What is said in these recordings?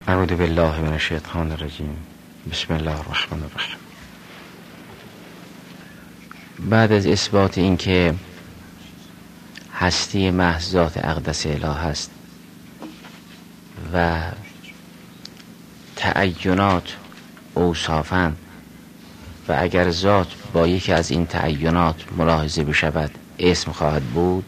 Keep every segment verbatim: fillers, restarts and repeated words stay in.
اعوذ بالله من الشیطان الرجیم. بسم الله الرحمن الرحیم. بعد از اثبات اینکه هستی محض ذات اقدس اله است و تعینات اوصافاً و اگر ذات با یکی از این تعینات ملاحظه بشود اسم خواهد بود،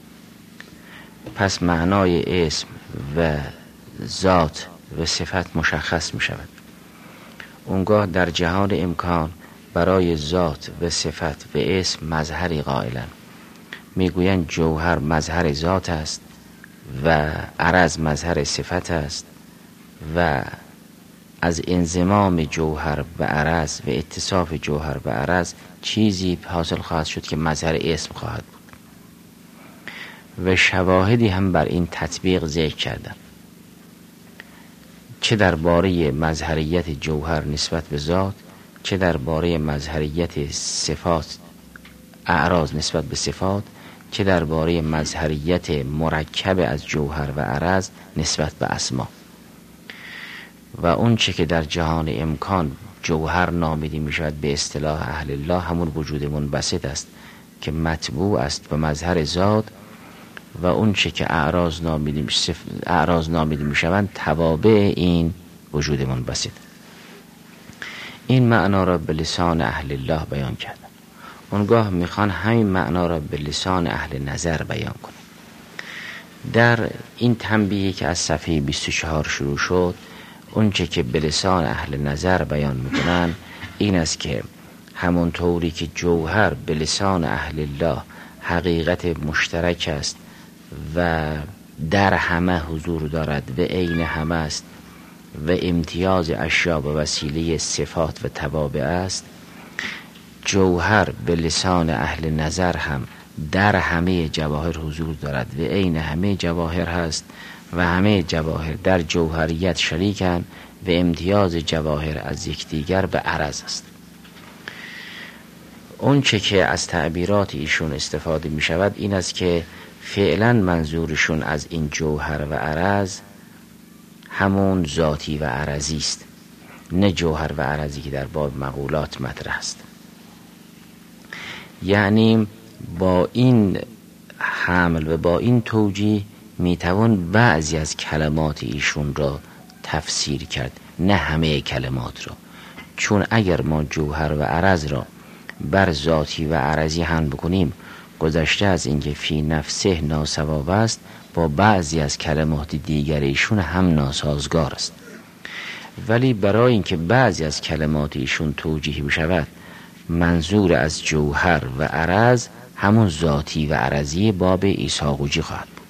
پس معنای اسم و ذات و صفت مشخص می شود. اونگاه در جهان امکان برای ذات و صفت و اسم مظهری قائلن. میگویند جوهر مظهر ذات است و عرض مظهر صفت است و از انضمام جوهر و عرض و اتصاف جوهر و عرض چیزی حاصل خواهد شد که مظهر اسم خواهد بود. و شواهدی هم بر این تطبیق ذکر کردن، چه درباره مظهریت جوهر نسبت به ذات، چه درباره مظهریت صفات اعراض نسبت به صفات، چه درباره مظهریت مرکب از جوهر و عرض نسبت به اسما. و اون چه که در جهان امکان جوهر نامیده می شود به اصطلاح اهل الله همون وجود منبسط است که مطبوع است به مظهر ذات، و اون چه که اعراض نامیده می صف... اعراض نامیده می شوند توابع این وجود منبسط. این معنا را به لسان اهل الله بیان کردن. اونگاه میخوان همین معنا را به لسان اهل نظر بیان کنن. در این تنبیهی که از صفحه بیست و چهار شروع شد، اون چه که به لسان اهل نظر بیان میکنن این است که همون طوری که جوهر به لسان اهل الله حقیقت مشترک است و در همه حضور دارد و عین همه است و امتیاز اشیا به وسیله صفات و توابع است، جوهر به لسان اهل نظر هم در همه جواهر حضور دارد و عین همه جواهر هست و همه جواهر در جوهریت شریکند و امتیاز جواهر از یکدیگر به عرض است. اون چه که از تعبیرات ایشون استفاده می شود این است که فعلا منظورشون از این جوهر و عرض همون ذاتی و عرضی است، نه جوهر و عرضی که در باب مقولات مطرح است. یعنی با این حمل و با این توجیه میتوان بعضی از کلمات ایشون را تفسیر کرد، نه همه کلمات را. چون اگر ما جوهر و عرض را بر ذاتی و عرضی هم بکنیم، گذشته از اینکه فی نفسه ناسواب است، با بعضی از کلمات دیگر ایشون هم ناسازگار است. ولی برای اینکه بعضی از کلمات ایشون توجیه بشود، منظور از جوهر و عرض همون ذاتی و عرضی باب ایساقوجی خواهد بود.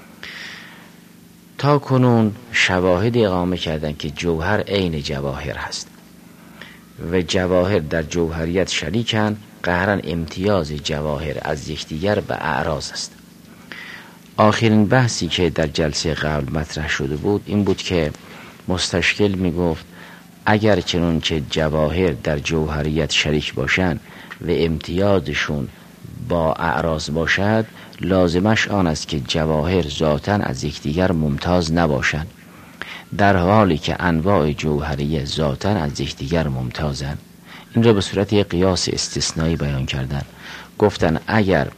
تا کنون شواهد اقامه کردن که جوهر عین جواهر هست و جواهر در جوهریت شریکن، قهرن امتیاز جواهر از یکدیگر به اعراض است. آخرین بحثی که در جلسه قبل مطرح شده بود این بود که مستشکل می گفت اگر چنون که جواهر در جوهریت شریک باشند و امتیازشون با اعراض باشد، لازمش آن است که جواهر ذاتاً از یکدیگر ممتاز نباشند، در حالی که انواع جوهریه ذاتاً از یکدیگر ممتازند. این را به صورت یک قیاس استثنایی بیان کردن. گفتن اگر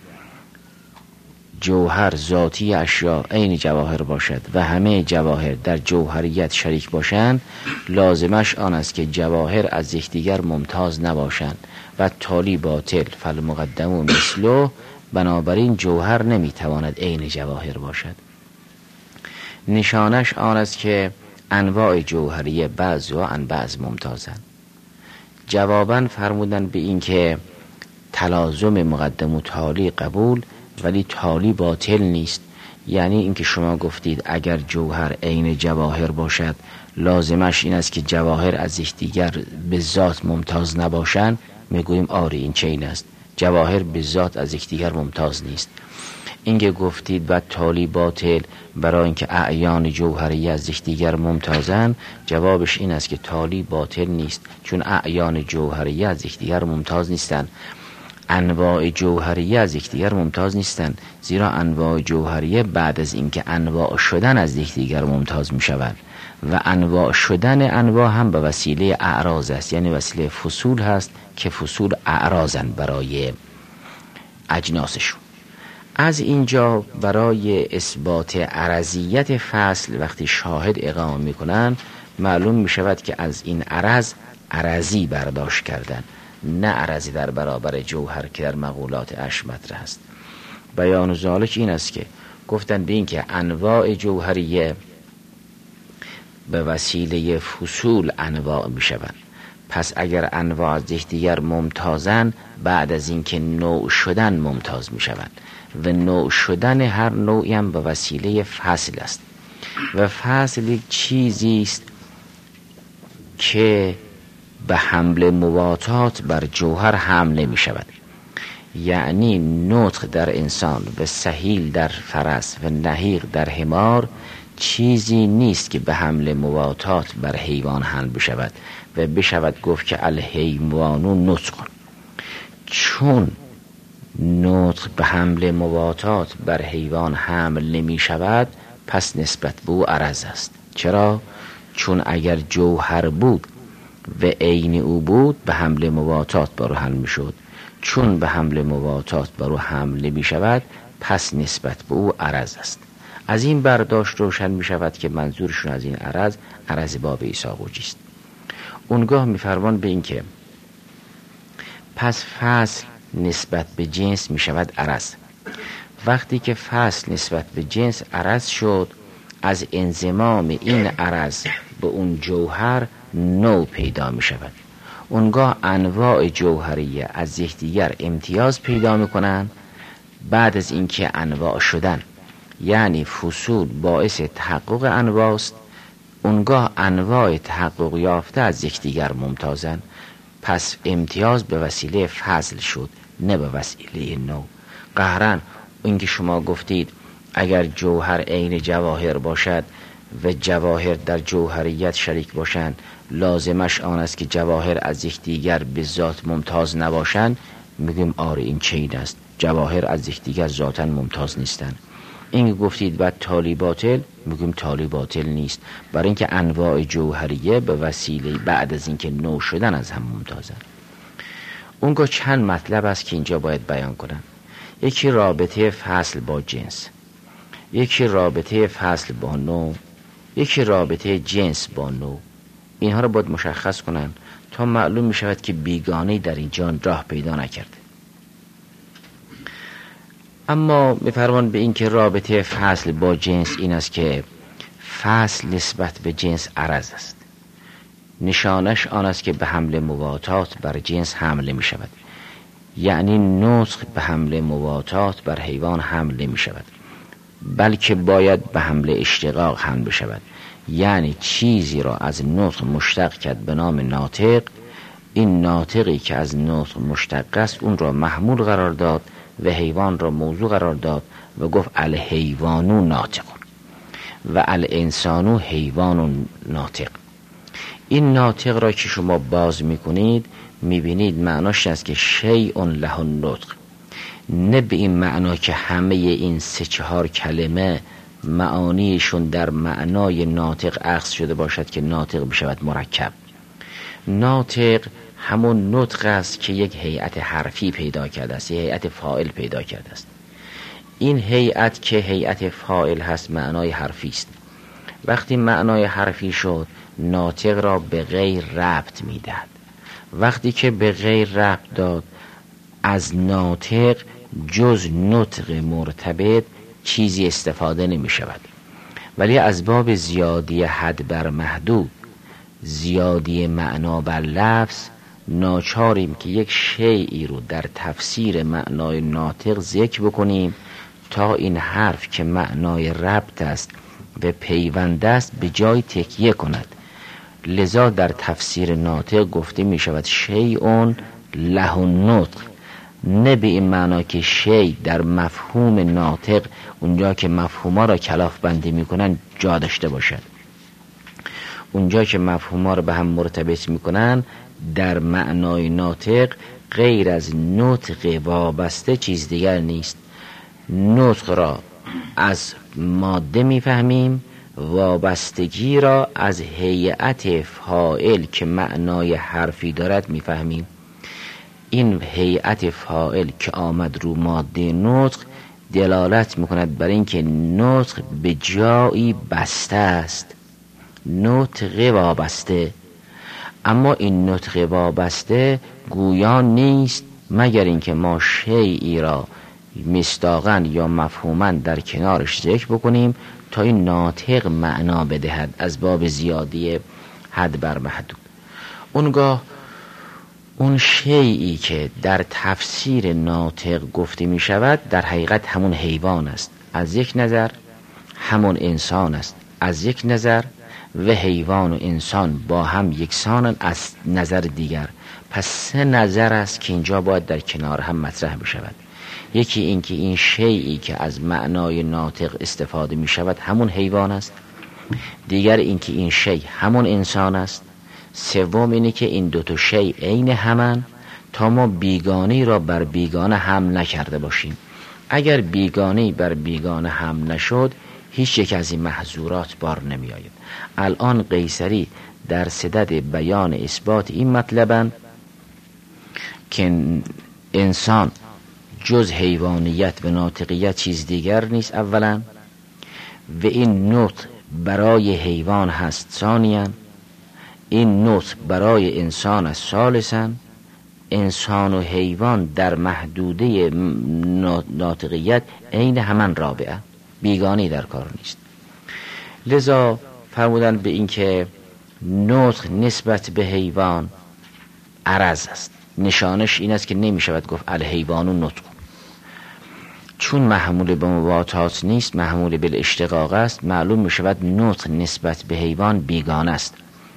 جوهر ذاتی اشیا عین جواهر باشد و همه جواهر در جوهریت شریک باشند، لازمش آن است که جواهر از یکدیگر ممتاز نباشند و تالی باطل فالمقدم و مثلو، بنابراین جوهر نمیتواند عین جواهر باشد. نشانش آن است که انواع جوهریه بعض و عن بعض ممتازند. جواباً فرمودن به این که تلازم مقدم و تالی قبول، ولی تالی باطل نیست. یعنی اینکه شما گفتید اگر جوهر عین جواهر باشد، لازمش این است که جواهر از یکدیگر به ذات ممتاز نباشند. میگوییم آره این چنین است، جواهر به ذات از یکدیگر ممتاز نیست. اینکه گفتید بعد تالی باطل برای اینکه اعیان جوهری از یکدیگر ممتازن، جوابش این است که تالی باطل نیست، چون اعیان جوهری از یکدیگر ممتاز نیستند. انواع جوهریه از یکدیگر ممتاز نیستند، زیرا انواع جوهریه بعد از اینکه انواع شدن از یکدیگر ممتاز می شوند و انواع شدن انواع هم به وسیله اعراض است، یعنی وسیله فصول هست که فصول اعراضن برای اجناسشون. از اینجا برای اثبات عرضیت فصل وقتی شاهد اقامه میکنن معلوم میشود که از این عرض عرضی برداشت کردن، نه عرضی در برابر جوهر که در مقولات اش مطرح است. بیان ذالک این است که گفتن به این که انواع جوهریه به وسیله فصول انواع میشوند. پس اگر انواع از یکدیگر ممتازن، بعد از اینکه نوع شدن ممتاز میشوند و نوع شدن هر نوعی هم به وسیله فصل است و فصل یک چیزی است که به حمل مواتات بر جوهر حمل نمی شود. یعنی نطق در انسان و سهیل در فرس و نهیق در حمار چیزی نیست که به حمل مواتات بر حیوان حمل بشود و بشود گفت که الحیوانو نطقن. چون نطق به حمل مواتات بر حیوان حمل نمی شود، پس نسبت به او عرض است. چرا؟ چون اگر جوهر بود و عین او بود به حمل مواتات بر او حمل می شد. چون به حمل مواتات بر او حمل نمی شود، پس نسبت به او عرض است. از این برداشت روشن می شود که منظورشون از این عرض عرض باب ایساقوجی است. اونگاه می فرمان به این که پس فصل نسبت به جنس می شود عرض. وقتی که فصل نسبت به جنس عرض شد، از انضمام این عرض به اون جوهر نوع پیدا می شود. اونگاه انواع جوهریه از یکدیگر امتیاز پیدا می کنن. بعد از اینکه انواع شدن، یعنی فصول باعث تحقق انواع است، اونگاه انواع تحقق یافته از یکدیگر ممتازن. پس امتیاز به وسیله فضل شد، نه به وسیله نوع. قهرن اینکه شما گفتید اگر جوهر عین جواهر باشد و جواهر در جوهریت شریک باشند، لازمش آن است که جواهر از یکدیگر به ذات ممتاز نباشند. میگیم آره این چین است، جواهر از یکدیگر ذاتاً ممتاز نیستند. این گفتید بعد تالی باطل، میگیم تالی باطل نیست، برای اینکه انواع جوهریه به وسیله بعد از اینکه نوع شدن از هم ممتازن. اونگاه چند مطلب است که اینجا باید بیان کنم. یکی رابطه فصل با جنس، یکی رابطه فصل با نوع، یکی رابطه جنس با نوع. اینها رو باید مشخص کنن تا معلوم می شود که بیگانه‌ای در اینجا راه پیدا نکرده. اما می‌فرمان به این که رابطه فصل با جنس این است که فصل نسبت به جنس عرض است. نشانش آن است که به حمل مواتات بر جنس حمل می شود، یعنی نطق به حمل مواتات بر حیوان حمل می شود، بلکه باید به حمل اشتقاق حمل بشود، یعنی چیزی را از نطق مشتق کرد به نام ناطق. این ناطقی که از نطق مشتق است اون را محمول قرار داد و حیوان را موضوع قرار داد و گفت الحیوانو ناطق و الانسانو حیوان ناطق. این ناطق را که شما باز میکنید میبینید معناش است که شیء له النطق، نه به این معنا که همه این سه چهار کلمه معانیشون در معنای ناطق اخذ شده باشد که ناطق بشود مرکب. ناطق همون نطق است که یک هیئت حرفی پیدا کرده است، یک هیئت فاعل پیدا کرده است. این هیئت که هیئت فاعل هست معنای حرفی است. وقتی معنای حرفی شد ناطق را به غیر ربط میدهد. وقتی که به غیر ربط داد از ناطق جز نطق مرتبط چیزی استفاده نمی شود. ولی از باب زیادی حد بر محدود، زیادی معنا بر لفظ، ناچاریم که یک شیئی رو در تفسیر معنای ناطق ذکر بکنیم تا این حرف که معنای ربط است و پیوند است به جای تکیه کند. لذا در تفسیر ناطق گفته می شود شیء له النطق، نه به این معنا که شیء در مفهوم ناطق اونجا که مفهوما را کلاف بندی می کنن جا داشته باشد. اونجا که مفهوما را به هم مرتبط می کنن در معنای ناطق غیر از نطق وابسته چیز دیگر نیست. نطق را از ماده می فهمیم وابستگی را از هیئت فاعل که معنای حرفی دارد میفهمیم. این هیئت فاعل که آمد رو ماده نطق دلالت میکند بر اینکه نطق به جایی بسته است، نطق وابسته. اما این نطق وابسته گویا نیست مگر اینکه ما شیئی را مصداقاً یا مفهوماً در کنارش ذکر بکنیم تا این ناطق معنا بدهد از باب زیادی حد بر محدود. اونگاه اون شیئی که در تفسیر ناطق گفته می شود در حقیقت همون حیوان است، از یک نظر همون انسان است، از یک نظر و حیوان و انسان با هم یکسانن از نظر دیگر. پس سه نظر است که اینجا باید در کنار هم مطرح بشود. یکی این که این شیئی که از معنای ناطق استفاده می شود همون حیوان است، دیگر این که این شی همون انسان است، سوم اینه که این دو تا شی عین همن تا ما بیگانه‌ای را بر بیگانه هم نکرده باشیم. اگر بیگانه‌ای بر بیگانه هم نشد هیچ یک از این محظورات بار نمی آید. الان قیصری در صدد بیان اثبات این مطلبن که انسان جز حیوانیت و ناطقیت چیز دیگر نیست اولا، و این نطق برای حیوان هست ثانیاً، این نطق برای انسان است ثالثاً. انسان و حیوان در محدوده ناطقیت عین همان رابعه، بیگانی در کار نیست. لذا فرمودن به این که نطق نسبت به حیوان عرض است، نشانش این است که نمی شود گفت الحیوان و نطق، چون محمول به مباطات نیست، محمول به اشتقاق است، معلوم می شود نطق نسبت به حیوان بیگانه است.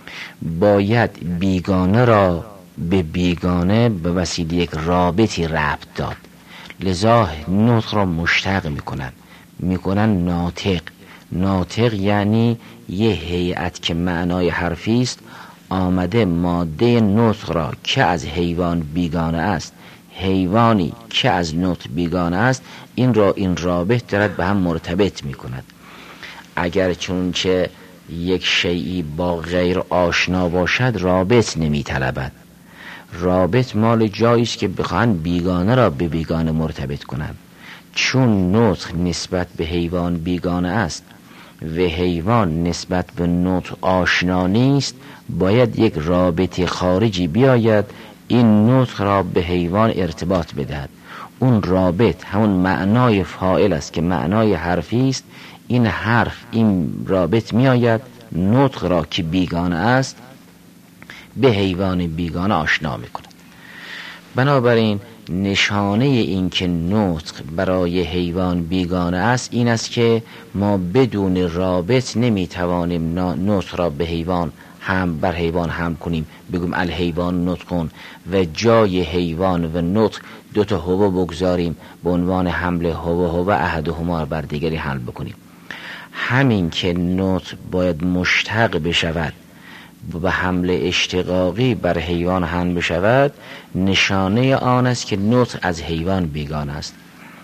باید بیگانه را به بیگانه به وسیله یک رابطی ربط داد. لذا نطق را مشتق میکنن میکنن ناطق. ناطق یعنی یه هیئت که معنای حرفی است آمده ماده نطق را که از حیوان بیگانه است، حیوانی که از نطق بیگانه است، این را این رابط دارد به هم مرتبط میکند. اگر چونچه یک شیئی با غیر آشنا باشد رابط نمیطلبد. رابط مال جایی است که بخواهند بیگانه را به بیگانه مرتبط کنند. چون نطق نسبت به حیوان بیگانه است و حیوان نسبت به نطق آشنا نیست، باید یک رابط خارجی بیاید این نطق را به حیوان ارتباط بدهد. اون رابط همون معنای فاعل است که معنای حرفی است. این حرف این رابط می آید نطق را که بیگانه است به حیوان بیگانه آشنا می کند. بنابراین نشانه این که نطق برای حیوان بیگانه است این است که ما بدون رابط نمی توانیم نطق را به حیوان هم بر حیوان هم کنیم، بگویم الحیوان نطقون و جای حیوان و نطق دو تا هو بگذاریم به عنوان حمل هو هو احدهما بر دیگری حمل بکنیم. همین که نطق باید مشتق بشود و حمل اشتقاقی بر حیوان حمل بشود نشانه آن است که نطق از حیوان بیگانه است.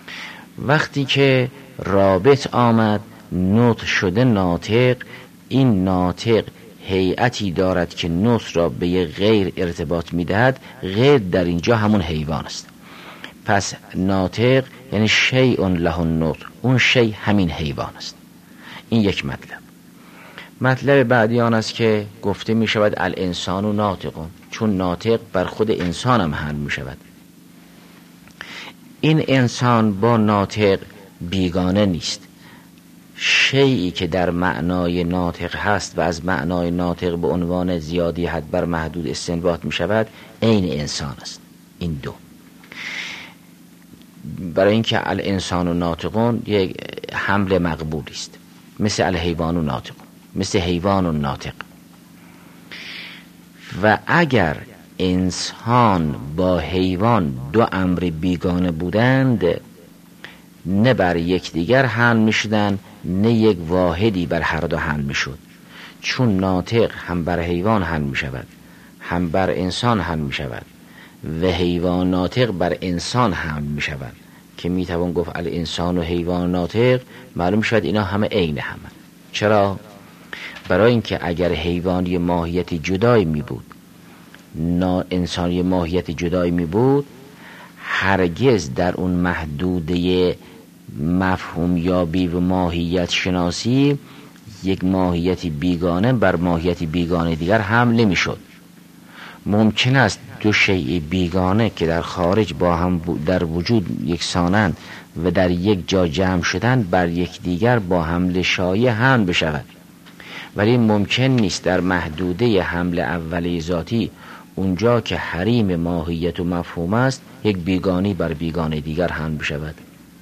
وقتی که رابط آمد نطق شده ناطق، این ناطق هیئتی دارد که نطق را به یک غیر ارتباط میدهد، غیر در اینجا همون حیوان است. پس ناطق یعنی شیء له النطق، اون شیء همین حیوان است. این یک مطلب. مطلب بعدی آن است که گفته می شود الانسان و ناطقون، چون ناطق بر خود انسان هم حمل می شود. این انسان با ناطق بیگانه نیست. شیئی که در معنای ناطق هست و از معنای ناطق به عنوان زیادی حد بر محدود استنباط می شود عین انسان است. این دو. برای اینکه الانسان و ناطقون یک حمل مقبولی است، مثل الحیوان و ناطقون، مثل حیوان و ناطق. و اگر انسان با حیوان دو امر بیگانه بودند، نه بر یکدیگر حمل می شدند نه یک واحدی بر هر دو حمل می شد. چون ناطق هم بر حیوان حمل می شود هم بر انسان حمل می شود و حیوان ناطق بر انسان حمل می شود که می توان گفت الانسان و حیوان ناطق، معلوم شد اینا همه عین همه. چرا؟ برای اینکه اگر حیوانی ماهیت جدایی می بود، نا انسانی ماهیت جدایی می بود، هرگز در اون محدوده مفهوم یابی و ماهیت شناسی یک ماهیت بیگانه بر ماهیت بیگانه دیگر حمل نمی شد. ممکن است دو شیء بیگانه که در خارج با هم در وجود یکسانند و در یک جا جمع شدن بر یک دیگر با حمل شایع حمل بشود، ولی ممکن نیست در محدوده حمل اولیه ذاتی اونجا که حریم ماهیت و مفهوم است یک بیگانی بر بیگانه دیگر حمل بشود.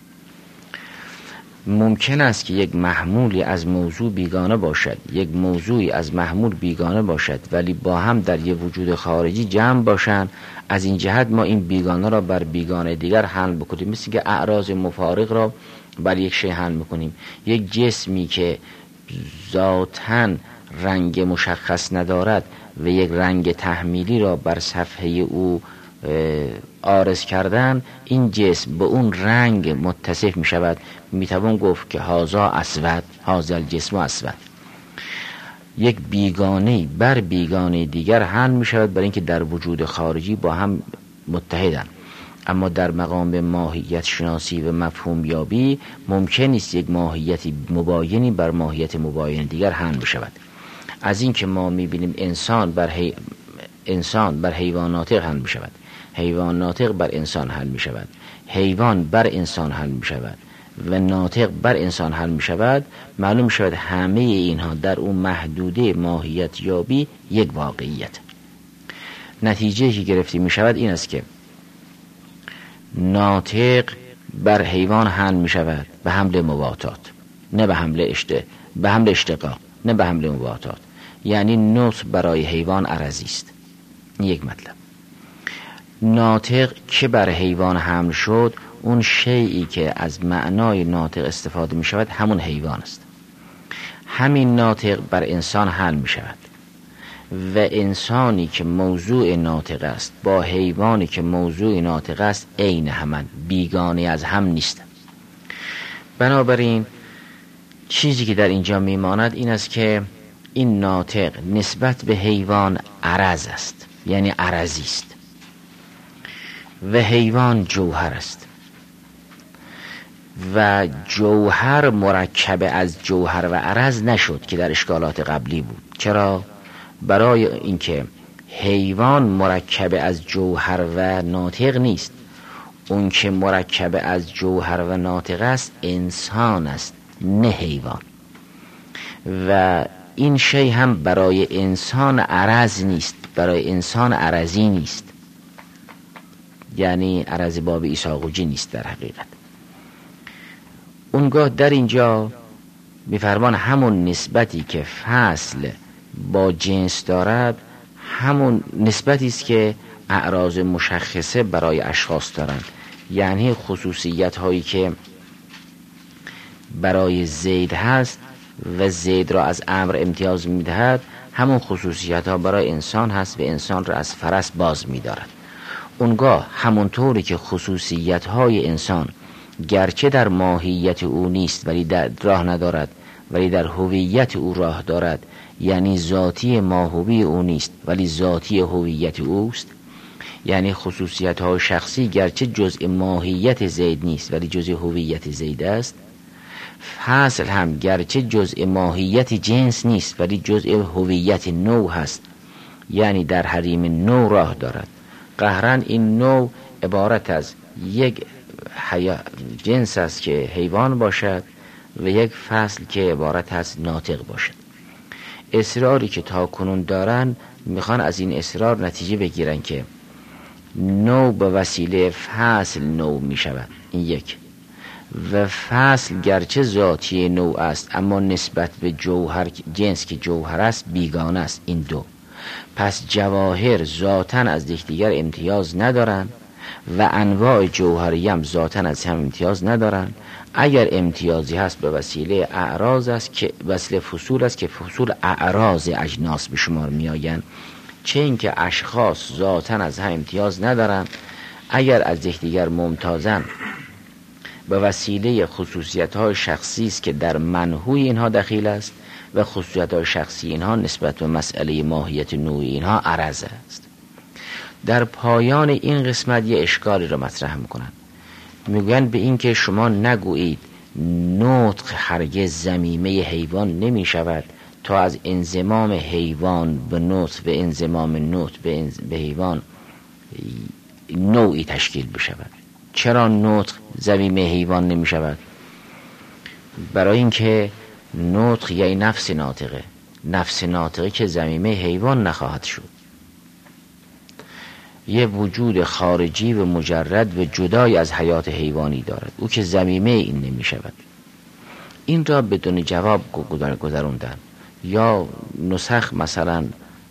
ممکن است که یک محمولی از موضوع بیگانه باشد، یک موضوعی از محمول بیگانه باشد، ولی با هم در یک وجود خارجی جمع باشند. از این جهت ما این بیگانه را بر بیگانه دیگر حمل بکنیم، مثل که اعراض مفارق را بر یک شیء حمل میکنیم. یک جسمی که ذاتاً رنگ مشخص ندارد و یک رنگ تحمیلی را بر صفحه او عارض کردن، این جسم به اون رنگ متصف می شود. می توان گفت که هازا اسود، هازا الجسم اسود. یک بیگانه بر بیگانه دیگر حمل می شود برای اینکه در وجود خارجی با هم متحدن. اما در مقام ماهیت شناسی و مفهوم یابی ممکن نیست یک ماهیت مباینی بر ماهیت مباین دیگر حمل بشود. از این که ما می بینیم انسان بر حی... انسان بر حیوان ناطق حمل می شود، حیوان ناطق بر انسان حمل می شود، حیوان بر انسان حمل می شود و ناطق بر انسان حمل می شود، معلوم می شود همه اینها در اون محدوده ماهیت یابی یک واقعیت. نتیجه که گرفته می شود این است که ناطق بر حیوان حمل می شود به حمل مباطات، نه به حمل اشته به حمل اشتقاق، نه به حمل مباطات. یعنی نطق برای حیوان عرضی است. یک مطلب. ناطق که بر حیوان حمل شد، اون شیئی که از معنای ناطق استفاده می شود همون حیوان است. همین ناطق بر انسان حمل می شود و انسانی که موضوع ناطق است با حیوانی که موضوع ناطق است عین همان، بیگانه از هم نیست. بنابراین چیزی که در اینجا میماند این است که این ناطق نسبت به حیوان عرض است، یعنی عرضی است، و حیوان جوهر است و جوهر مرکب از جوهر و عرض نشد که در اشکالات قبلی بود. چرا؟ برای اینکه حیوان مرکب از جوهر و ناطق نیست. اون که مرکب از جوهر و ناطق است انسان است، نه حیوان. و این شی هم برای انسان عرض نیست، برای انسان عرضی نیست، یعنی عرض باب ایساقوجی نیست در حقیقت. اونگاه در اینجا میفرمان همون نسبتی که فصل با جنس دارد همون نسبتی است که اعراض مشخصه برای اشخاص دارند. یعنی خصوصیت هایی که برای زید هست و زید را از امر امتیاز میدهد همون خصوصیت ها برای انسان هست و انسان را از فرس باز میدارد. اونگاه همونطوری که خصوصیت های انسان گرچه در ماهیت او نیست ولی در راه ندارد، ولی در هویت او راه دارد، یعنی ذاتی ماهوی او نیست ولی ذاتی هویت اوست. یعنی خصوصیت های شخصی گرچه جزء ماهیت زید نیست ولی جزء هویت زید است. فصل هم گرچه جزء ماهیت جنس نیست ولی جزء هویت نوع هست، یعنی در حریم نوع راه دارد. قهرن این نوع عبارت از یک جنس است که حیوان باشد و یک فصل که عبارت از ناطق باشد. اصراری که تا کنون دارن میخوان از این اصرار نتیجه بگیرن که نوع به وسیله فصل نوع میشود، این یک. و فصل گرچه ذاتی نوع است اما نسبت به جوهر جنس که جوهر است بیگانه است، این دو. پس جواهر ذاتاً از یکدیگر امتیاز ندارند و انواع جوهری هم ذاتاً از هم امتیاز ندارند. اگر امتیازی هست به وسیله اعراض است که وسیله فصول است که فصول اعراض اجناس به شمار می آیند، چه اینکه اشخاص ذاتاً از هم امتیاز ندارند. اگر از یکدیگر ممتازن به وسیله خصوصیت های شخصی است که در منحوی اینها دخیل است و خصوصیت‌های شخصی اینها نسبت به مسئله ماهیت نوعی اینها عرض است. در پایان این قسمت یه اشکالی رو مطرح میکنن، میگن به این که شما نگویید نطق هرگز ضمیمه حیوان نمی شود تا از انضمام حیوان به نطق و انضمام نطق به, انز... به حیوان نوعی تشکیل بشود. چرا نطق ضمیمه حیوان نمی شود؟ برای اینکه نطق یعنی نفس ناطقه، نفس ناطقه که ضمیمه حیوان نخواهد شد، یه وجود خارجی و مجرد و جدای از حیات حیوانی دارد، او که ضمیمه این نمی شود. این را بدون جواب گذروندن. یا نسخ مثلا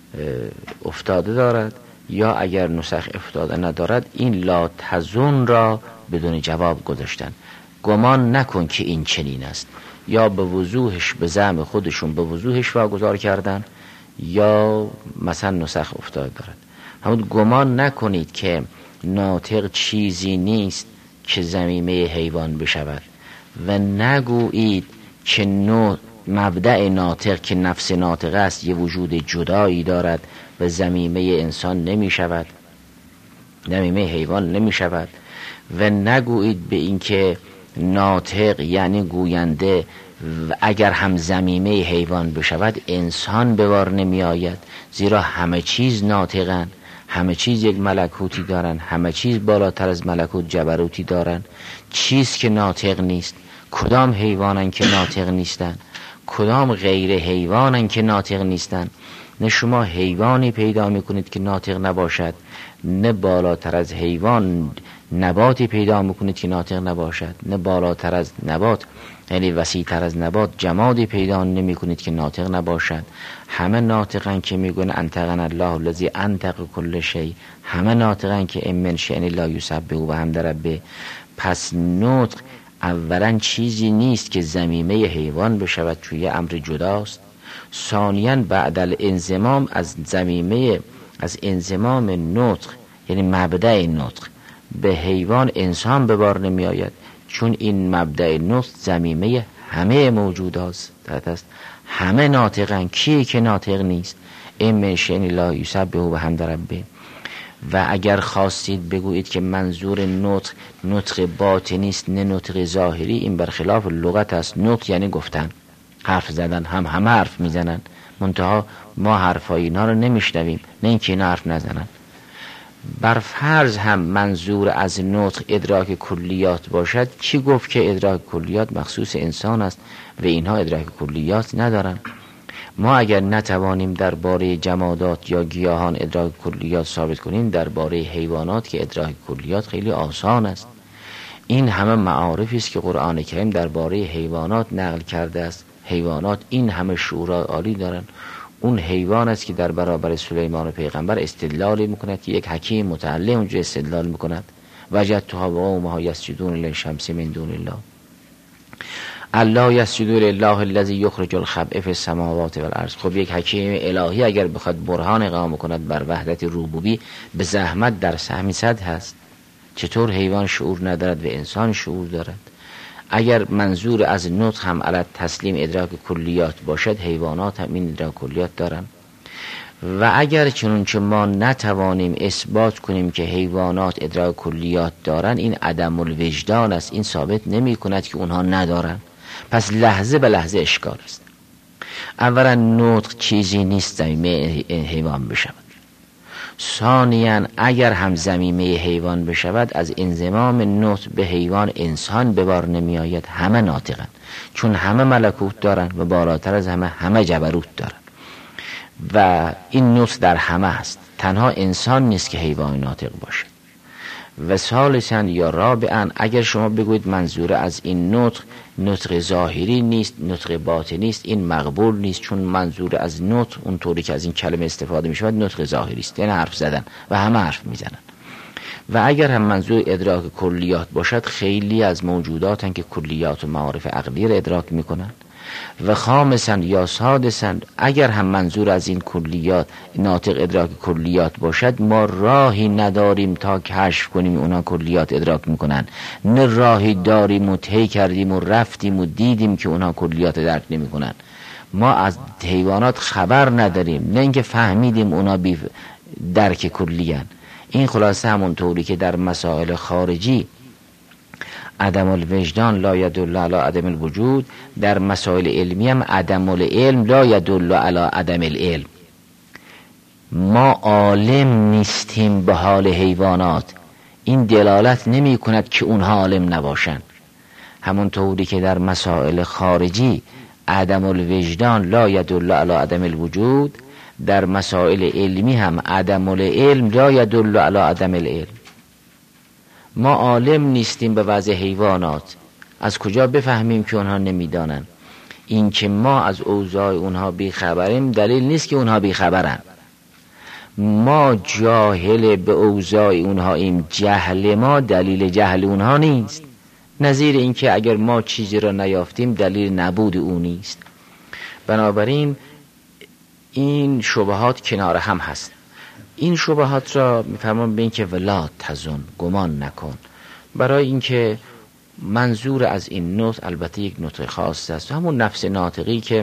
افتاده دارد، یا اگر نسخ افتاده ندارد این لا تظن را بدون جواب گذاشتن. گمان نکن که این چنین است، یا به وضوحش به زعم خودشون به وضوحش واگذار کردن، یا مثلا نسخ افتاده دارد. همون گمان نکنید که ناطق چیزی نیست که ضمیمه حیوان بشود و نگویید که نوع مبدأ ناطق که نفس ناطق است یه وجود جدایی دارد و ضمیمه انسان نمی شود، ضمیمه حیوان نمی شود. و نگویید به این که ناطق یعنی گوینده و اگر هم ضمیمه حیوان بشود انسان به بار نمی آید، زیرا همه چیز ناطقن، همه چیز یک ملکوتی دارن، همه چیز بالاتر از ملکوت جبروتی دارن. چیز که ناطق نیست، کدام حیوانن که ناطق نیستن، کدام غیر حیوانن که ناطق نیستن؟ نه شما حیوانی پیدا میکنید که ناطق نباشد، نه بالاتر از حیوان نباتی پیدا میکنید که ناطق نباشد، نه بالاتر از نبات یعنی وسیع‌تر از نبات جمادی پیدا نمیکنید که ناطق نباشد. همه ناطقن که میگن انطقنا الله الذی انطق کل شیء، همه ناطقن که من شأن لا یسبح و حمد ربه. پس نطق اولا چیزی نیست که ضمیمه حیوان بشود، چون یه امر جداست. ثانیاً بعد الانضمام از ضمیمه از انضمام نطق یعنی مبدأ نطق به حیوان انسان به بار نمی آید، چون این مبدأ نطق ضمیمه همه موجودات است. همه ناطقن، کی که ناطق نیست؟ این شأن لا یسبح و حمد ربه. و اگر خواستید بگویید که منظور نطق نطق باطنی است نه نطق ظاهری، این برخلاف لغت است. نطق یعنی گفتن، حرف زدن، هم همه حرف میزنن، منتها ما حرفای اینا رو نمیشنویم، نه اینکه اینا حرف نزنن. بر فرض هم منظور از نطق ادراک کلیات باشد، کی گفت که ادراک کلیات مخصوص انسان است و اینها ادراک کلیات ندارن؟ ما اگر نتوانیم درباره جمادات یا گیاهان ادراک کلیات ثابت کنیم، درباره حیوانات که ادراک کلیات خیلی آسان است. این همه معارفی است که قرآن کریم درباره حیوانات نقل کرده است. حیوانات این همه شعور عالی دارن. اون حیوان است که در برابر سلیمان پیغمبر استدلال میکند که یک حکیم متعلم اونجا استدلال میکند وجدتها وقومها یسجدون للشمس من دون الله الله یسجد لله الذی یخرج الخبء فی السماوات والارض. خب یک حکیم الهی اگر بخواد برهان اقامه کند بر وحدت ربوبی به زحمت در سهمی صد هست. چطور حیوان شعور ندارد و انسان شعور دارد؟ اگر منظور از نطق هم علی تسلیم ادراک کلیات باشد، حیوانات هم این ادراک کلیات دارن. و اگر چنانچه ما نتوانیم اثبات کنیم که حیوانات ادراک کلیات دارن، این عدم الوجدان است، این ثابت نمی کند که اونها ندارن. پس لحظه به لحظه اشکال است. اولا نطق چیزی نیست ضمیمه حیوان بشود. ثانیاً اگر هم ضمیمه حیوان بشود، از انضمام نطق به حیوان انسان به بار نمی آید. همه ناطقن، چون همه ملکوت دارن و بالاتر از همه همه جبروت دارن و این نطق در همه است. تنها انسان نیست که حیوان ناطق باشد. و ثالثاً یا رابعاً اگر شما بگویید منظور از این نطق نطق ظاهری نیست، نطق باطنی است، این مقبول نیست، چون منظور از نطق اونطوری که از این کلمه استفاده می شود نطق ظاهری است، یعنی حرف زدن و همه حرف می زنن. و اگر هم منظور ادراک کلیات باشد، خیلی از موجوداتن که کلیات و معارف عقلی را ادراک می کنن. و خامساً یا سادساً اگر هم منظور از این کلیات ناطق ادراک کلیات باشد، ما راهی نداریم تا کشف کنیم اونا کلیات ادراک میکنن، نه راهی داریم و طی کردیم و رفتیم و دیدیم که اونا کلیات ادراک نمیکنن. ما از حیوانات خبر نداریم، نه اینکه فهمیدیم اونا بی درک کلیان. این خلاصه همون طوری که در مسائل خارجی عدم الوجدان لا یدل علی عدم الوجود، در مسائل علمی هم عدم العلم لا یدل علی عدم العلم. ما عالم نیستیم به حال حیوانات، این دلالت نمی کند که اونها عالم نباشند. همون طوری که در مسائل خارجی عدم الوجدان لا یدل علی عدم الوجود، در مسائل علمی هم عدم العلم لا یدل علی عدم العلم. ما عالم نیستیم به وضع حیوانات، از کجا بفهمیم که اونها نمیدانن؟ این که ما از اوضاع اونها بیخبریم دلیل نیست که اونها بیخبرن. ما جاهل به اوضاع اونها ایم، جهل ما دلیل جهل اونها نیست. نظیر این که اگر ما چیزی را نیافتیم دلیل نبود اون نیست. بنابراین این شبهات کنار هم هست. این شبهات را میفرمان به این که ولا تظن، گمان نکن، برای اینکه منظور از این نطق البته یک نطق خاص است، همون نفس ناطقی که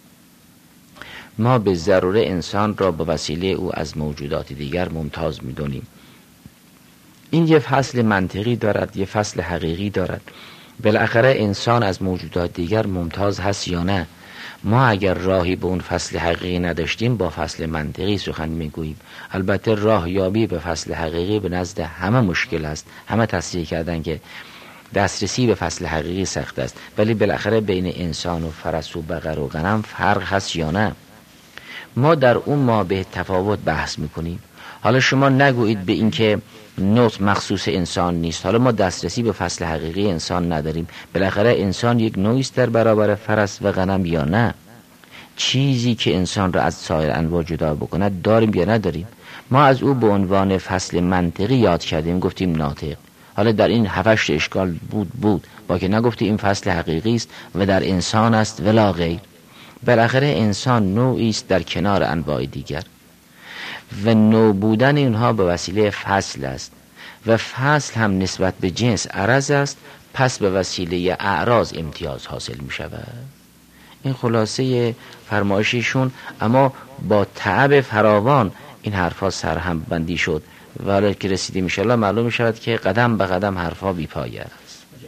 ما به ضروره انسان را به وسیله او از موجودات دیگر ممتاز میدونیم. این یه فصل منطقی دارد، یه فصل حقیقی دارد. بالاخره انسان از موجودات دیگر ممتاز هست یا نه؟ ما اگر راهی به اون فصل حقیقی نداشتیم با فصل منطقی سخن میگوییم. البته راه یابی به فصل حقیقی به نزد همه مشکل است، همه تصریح کردن که دسترسی به فصل حقیقی سخت است، ولی بالاخره بین انسان و فرس و بقر و غنم فرق هست یا نه؟ ما در اون ما به تفاوت بحث میکنیم. حالا شما نگویید به این که نطق مخصوص انسان نیست، حالا ما دسترسی به فصل حقیقی انسان نداریم، بالاخره انسان یک نوعی است در برابر فرس و غنم یا نه؟ چیزی که انسان را از سایر انواع جدا بکند داریم یا نداریم؟ ما از او به عنوان فصل منطقی یاد کردیم، گفتیم ناطق. حالا در این هفت اشکال بود بود با که نگفتی این فصل حقیقی است و در انسان است ولا غیر. بالاخره انسان نوعی است در کنار انواع دیگر و نوع بودن اینها به وسیله فصل است و فصل هم نسبت به جنس عرض است، پس به وسیله اعراض امتیاز حاصل می شود. این خلاصه فرمایششون، اما با تعب فراوان این حرفا سرهم بندی شد و حالا که رسیدیم ان شاءالله معلوم می شود که قدم به قدم حرفا بی پایه است.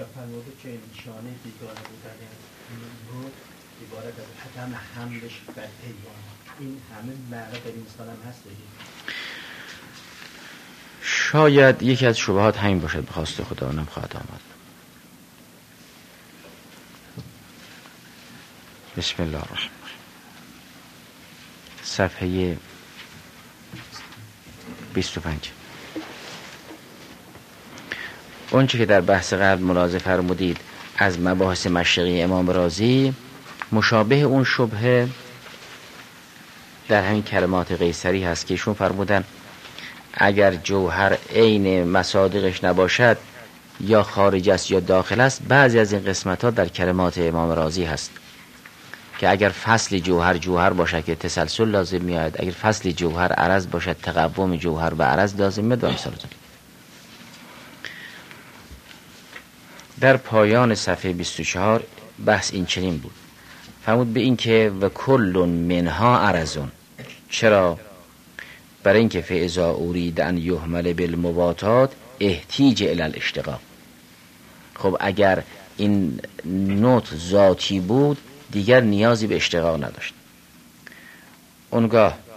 حملش بر حیوان، این همه معنی در انسان هم هست دیگه. شاید یکی از شبهات همین باشد، به خواست خدا نمیخواهد آمد. بسم الله الرحمن الرحیم. صفحه بیست و پنج. اونچه که در بحث قبل ملاحظه فرمودید از مباحث مشرقی امام رازی، مشابه اون شبهه در همین کلمات قیصری هست که ایشون فرمودن اگر جوهر عین مصادیقش نباشد یا خارج است یا داخل است. بعضی از این قسمت ها در کلمات امام رازی هست که اگر فصل جوهر جوهر باشد که تسلسل لازم میاد، اگر فصل جوهر عرض باشد تقوم جوهر به عرض لازم میاد و امثال ذلک. در پایان صفحه بیست و چهار بحث این چنین بود، فرمود به این که و کل منها عرضون. چرا؟ برای اینکه فاذا ارید ان یحمل بالمباتات احتیج الی الاشتقاق. خب اگر این نطق ذاتی بود دیگر نیازی به اشتقاق نداشت. اونگاه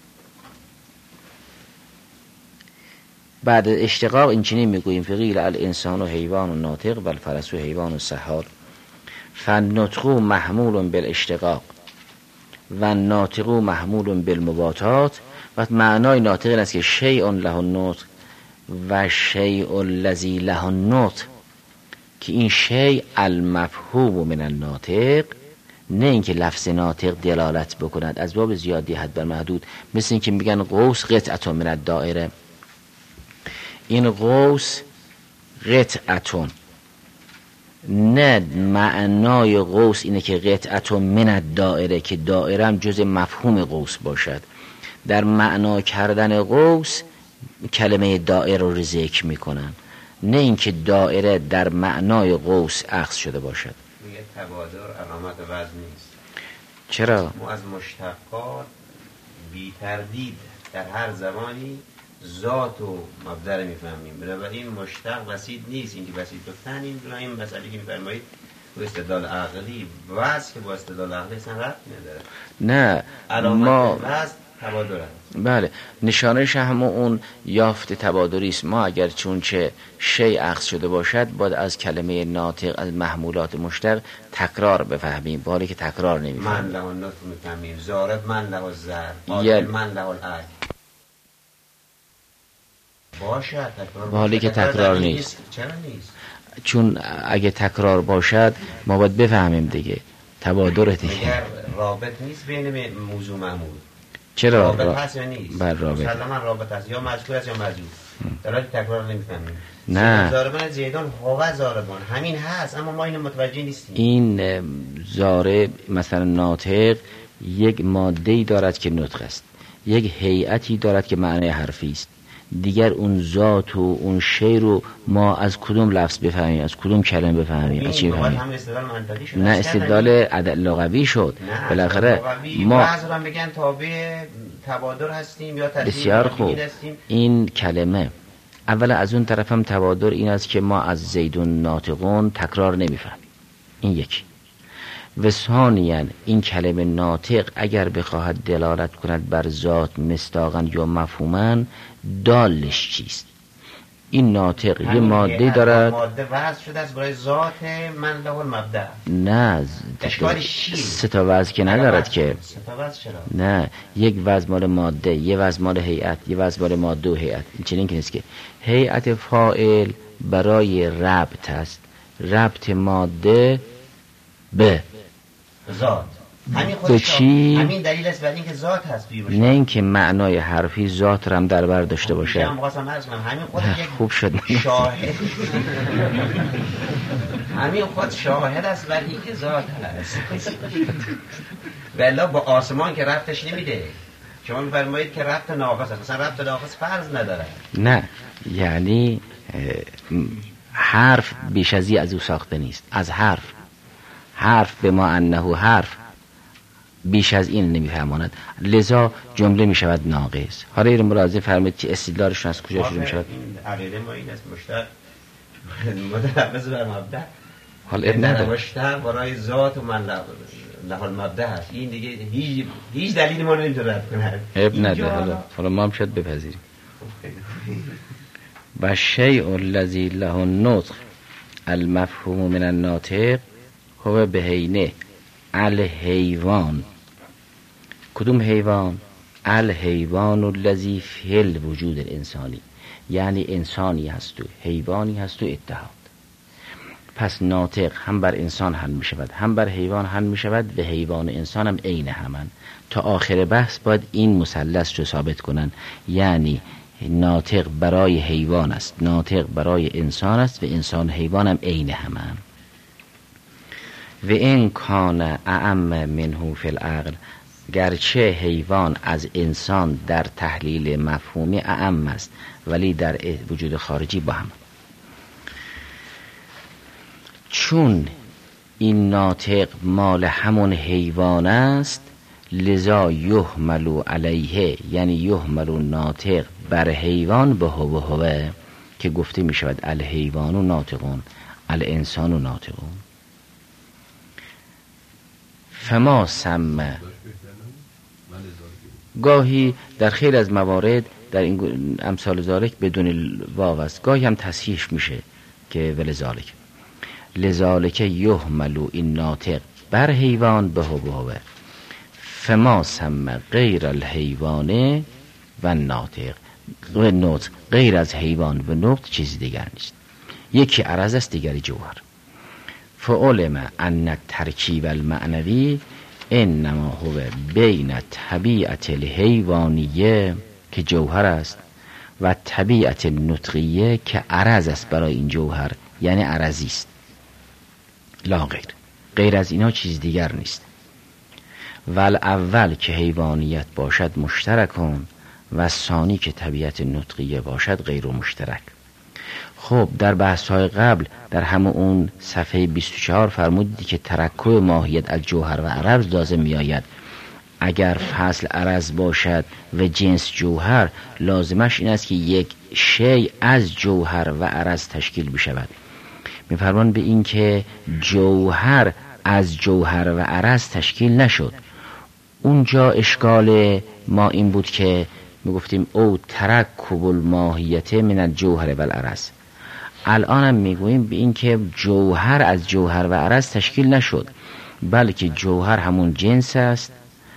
بعد اشتقاق این چنین میگوییم فقیل الانسان و حیوان و ناطق و الفرس و حیوان و سحار فالنطق محمول بالاشتقاق و الناطق محمول بالمباتات. و معنای ناطق این است که شیء له النطق و شیء الذی له النطق، که این شیء المفهوم من الناطق، نه اینکه لفظ ناطق دلالت بکند از باب زیادی حد بر محدود. مثل اینکه میگن قوس قطعه من الدائره، این قوس قطعه، نه معنای قوس اینه که قطعه من الدائره که دائره هم جز مفهوم قوس باشد. در معنا کردن قوس کلمه دائره رو ذکر میکنن، نه اینکه دائره در معنای قوس اخذ شده باشد. میگه تبادر علامت وزن نیست. چرا؟ ما از مشتقات بی تردید در هر زمانی ذات و مبدأ رو میفهمیم. بنابراین مشتق بسیط نیست. اینکه بسیط گفتن این دو این مسئله که میفرمایید با استدلال عقلی واسه که با استدلال عقلی اصلا ربطی نداره. نه ما واسه تبادر است. بله نشانش هم اون یافت تبادری است. ما اگر چون چه شی اخذ شده باشد باید از کلمه ناطق از محمولات مشتق تکرار بفهمیم، بالی که تکرار نمیفهمیم. من له النطق میفهمیم، ضارب من له الضرب، یه... قاتل من له الاجر باشه تکرار، بالی که تکرار نیست. چرا نیست؟ چون اگه تکرار باشد ما باید بفهمیم دیگه تبادر دیگه. اگر رابط نیست بین موضوع معمول، چرا رابط را... هست یا نیست؟ بله رابط. مسلما رابط هست، یا مذکور است یا مذکور. در حالی تکرار نمی‌فهمیم. نه ضاربان زیدان هو ضاربان همین هست، اما ما اینو متوجه نیستیم. این ضارب مثلا ناطق یک ماده‌ای دارد که نطق است، یک هیئتی دارد که معنی حرفی است. دیگر اون ذات و اون شی رو ما از کدوم لفظ بفهمیم، از کدوم کلمه بفهمیم، از چی بفهمیم؟ نه استدلال عدل لغوی شد. بالاخره ما بعضا میگن تابع تبادر هستیم یا تدبیر. بسیار خوب. این کلمه اولا از اون طرف هم تبادر این است که ما از زیدون ناطقون تکرار نمیفهمیم، این یکی. و ثانیاً این کلمه ناطق اگر بخواهد دلالت کند بر ذات مصداقاً یا مفهوماً دالش چیست؟ این ناطق یه ماده دارد، ماده وضع شده است برای ذات من له المبدأ. نه سه تا وضع که ندارد که. سه تا وضع چرا؟ نه یک وضع مال ماده، یه وضع مال هیئت، یه وضع مال ماده و هیئت. این چنین که نیست که هیئت فاعل برای ربط است، ربط ماده به ذات. همین خودش همین دلیل است بر اینکه ذات هست بیرون. نه اینکه معنای حرفی ذات رو هم در بر داشته باشه. من می‌خواستم عرض کنم همین خود یک خوب شد شاهد همین خود شاهد است بر اینکه ذات هست. والا با آسمان که ربطش نمیده. شما می‌فرمایید که ربط ناقص است، مثلا ربط ناقص فرض نداره. نه یعنی حرف بیش ازی از او ساخته نیست. از حرف حرف به ما انه حرف بیش از این نمیفهماند، لذا جمله میشود ناقص. حالا این ملاحظه فرمایید که استدلالشون از کجا شروع میشود؟ عقیده ما این است مشتق متلفظ بر مبدأ. حالا اب نداره مشتق برای ذات و من له المبدأ هست. این دیگه هیچ هیچ دلیلی ما نمیتونه رد کنه. اب نداره. حالا حالا ما هم شاید بپذیریم. و شیء الذی له النطق المفهوم من الناطق هو بهینه الحیوان. کدوم حیوان؟ الحیوان الذی فی الوجود الانسانی، یعنی انسانی هست و حیوانی هست و اتحاد. پس ناطق هم بر انسان حل می شود هم بر حیوان حل می شود و حیوان انسان هم عین همان. تا آخر بحث باید این مثلث رو ثابت کنن، یعنی ناطق برای حیوان است، ناطق برای انسان است و انسان حیوان هم عین همان. و این کان اعم منه فی العقل، گرچه حیوان از انسان در تحلیل مفهومی اعم است ولی در وجود خارجی با هم. چون این ناطق مال همون حیوان است لذا یحمل علیه، یعنی یحمل ناطق بر حیوان به هو هو که گفته می شود الحیوان و ناطقون الانسان و ناطقون. فما سمه گاهی در خیلی از موارد در این امثال ذالک بدون واو است، گاهی هم تصحیح میشه که ولذالک لذالک یحمل این ناطق بر حیوان به هو هو. فما سمه غیر الحیوان و ناطق و نطق، غیر از حیوان و نطق چیز دیگر نیست. یکی عرض است دیگری جوهر. فعلم ان ترکیب المعنوی انما هو بین طبیعت الحیوانیه که جوهر است و طبیعت نطقیه که عرض است برای این جوهر، یعنی عرضی است لا غیر. غیر از اینا چیز دیگر نیست. ول اول که حیوانیت باشد مشترکون و ثانی که طبیعت نطقیه باشد غیر مشترک. خب در بحث های قبل در همه اون صفحه بیست و چهار فرمودید که ترکب ماهیت از جوهر و عرض لازم می آید. اگر فصل عرض باشد و جنس جوهر، لازمش این است که یک شی از جوهر و عرض تشکیل بشود. می‌فرمان به این که جوهر از جوهر و عرض تشکیل نشد. اونجا اشکال ما این بود که میگفتیم او ترکب الماهیت من الجوهر و العرض. الان هم میگوییم به این که جوهر از جوهر و عرض تشکیل نشد، بلکه جوهر همون جنس است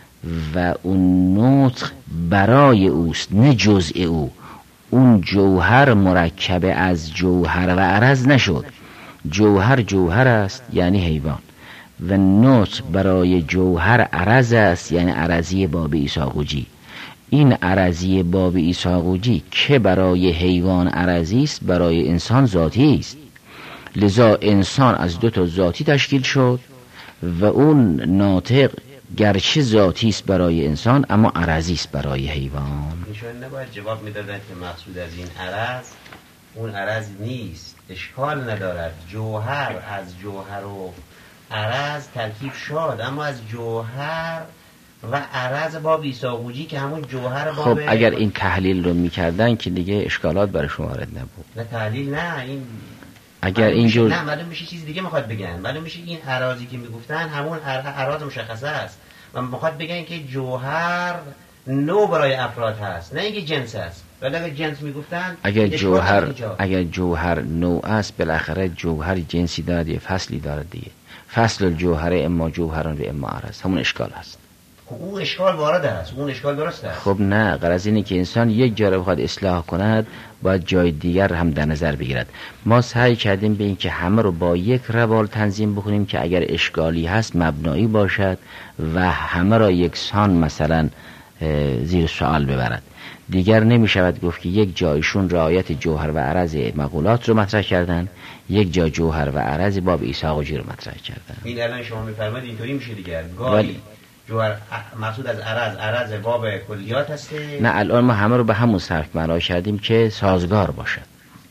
و اون نطق برای اوست، نه جزء او. اون جوهر مرکب از جوهر و عرض نشد. جوهر جوهر است یعنی حیوان، و نطق برای جوهر عرض است یعنی عرضی باب ایساقوجی. این عرضی باب ایساقوجی که برای حیوان عرضی است، برای انسان ذاتی است. لذا انسان از دو تا ذاتی تشکیل شد و اون ناطق گرچه ذاتی است برای انسان اما عرضی است برای حیوان. ایشون نباید جواب میدادن که مقصود از این عرض اون عرض نیست، اشکال ندارد. جوهر از جوهر و عرض ترکیب شد، اما از جوهر و عرض باب ایساقوجی که همون جوهر باب. خب اگر این تحلیل رو میکردن که دیگه اشکالات برشون وارد نبود. نه تحلیل نه، این اگر اینجور نه معلوم میشه چیز دیگه میخواد بگن. معلوم میشه این اراضی که میگفتن همون اراضی مشخصه است و میخواد بگن که جوهر نوع برای افراد هست، نه اینکه جنس است. ولی اگر جنس میگفتن اگر جوهر اگر جوهر نوع است، بالاخره جوهر جنسی دارد یا فصلی دارد دیگه. فصل الجوهر اما جوهران و اما عرض، همون اشکال هست. اون اشکال وارد است، اون اشکال درست است. خب نه، غرض اینه که انسان یک جا رو بخواد اصلاح کند باید جای دیگر هم در نظر بگیرد. ما سعی کردیم به این که همه رو با یک روال تنظیم بکنیم که اگر اشکالی هست مبنایی باشد و همه را یکسان مثلا زیر سوال ببرد. دیگر نمی شود گفت که یک جایشون رعایت جوهر و عرض مقولات رو مطرح کردن، یک جا جوهر و عرض باب ایساقوجی رو مطرح کردن. این الان شما میفرمایید اینطوری میشه دیگر. گاهی جوهر مقصود از عرض عرض باب کلیات هسته. نه، الان ما همه رو به همون صرف معنا کردیم که سازگار باشد.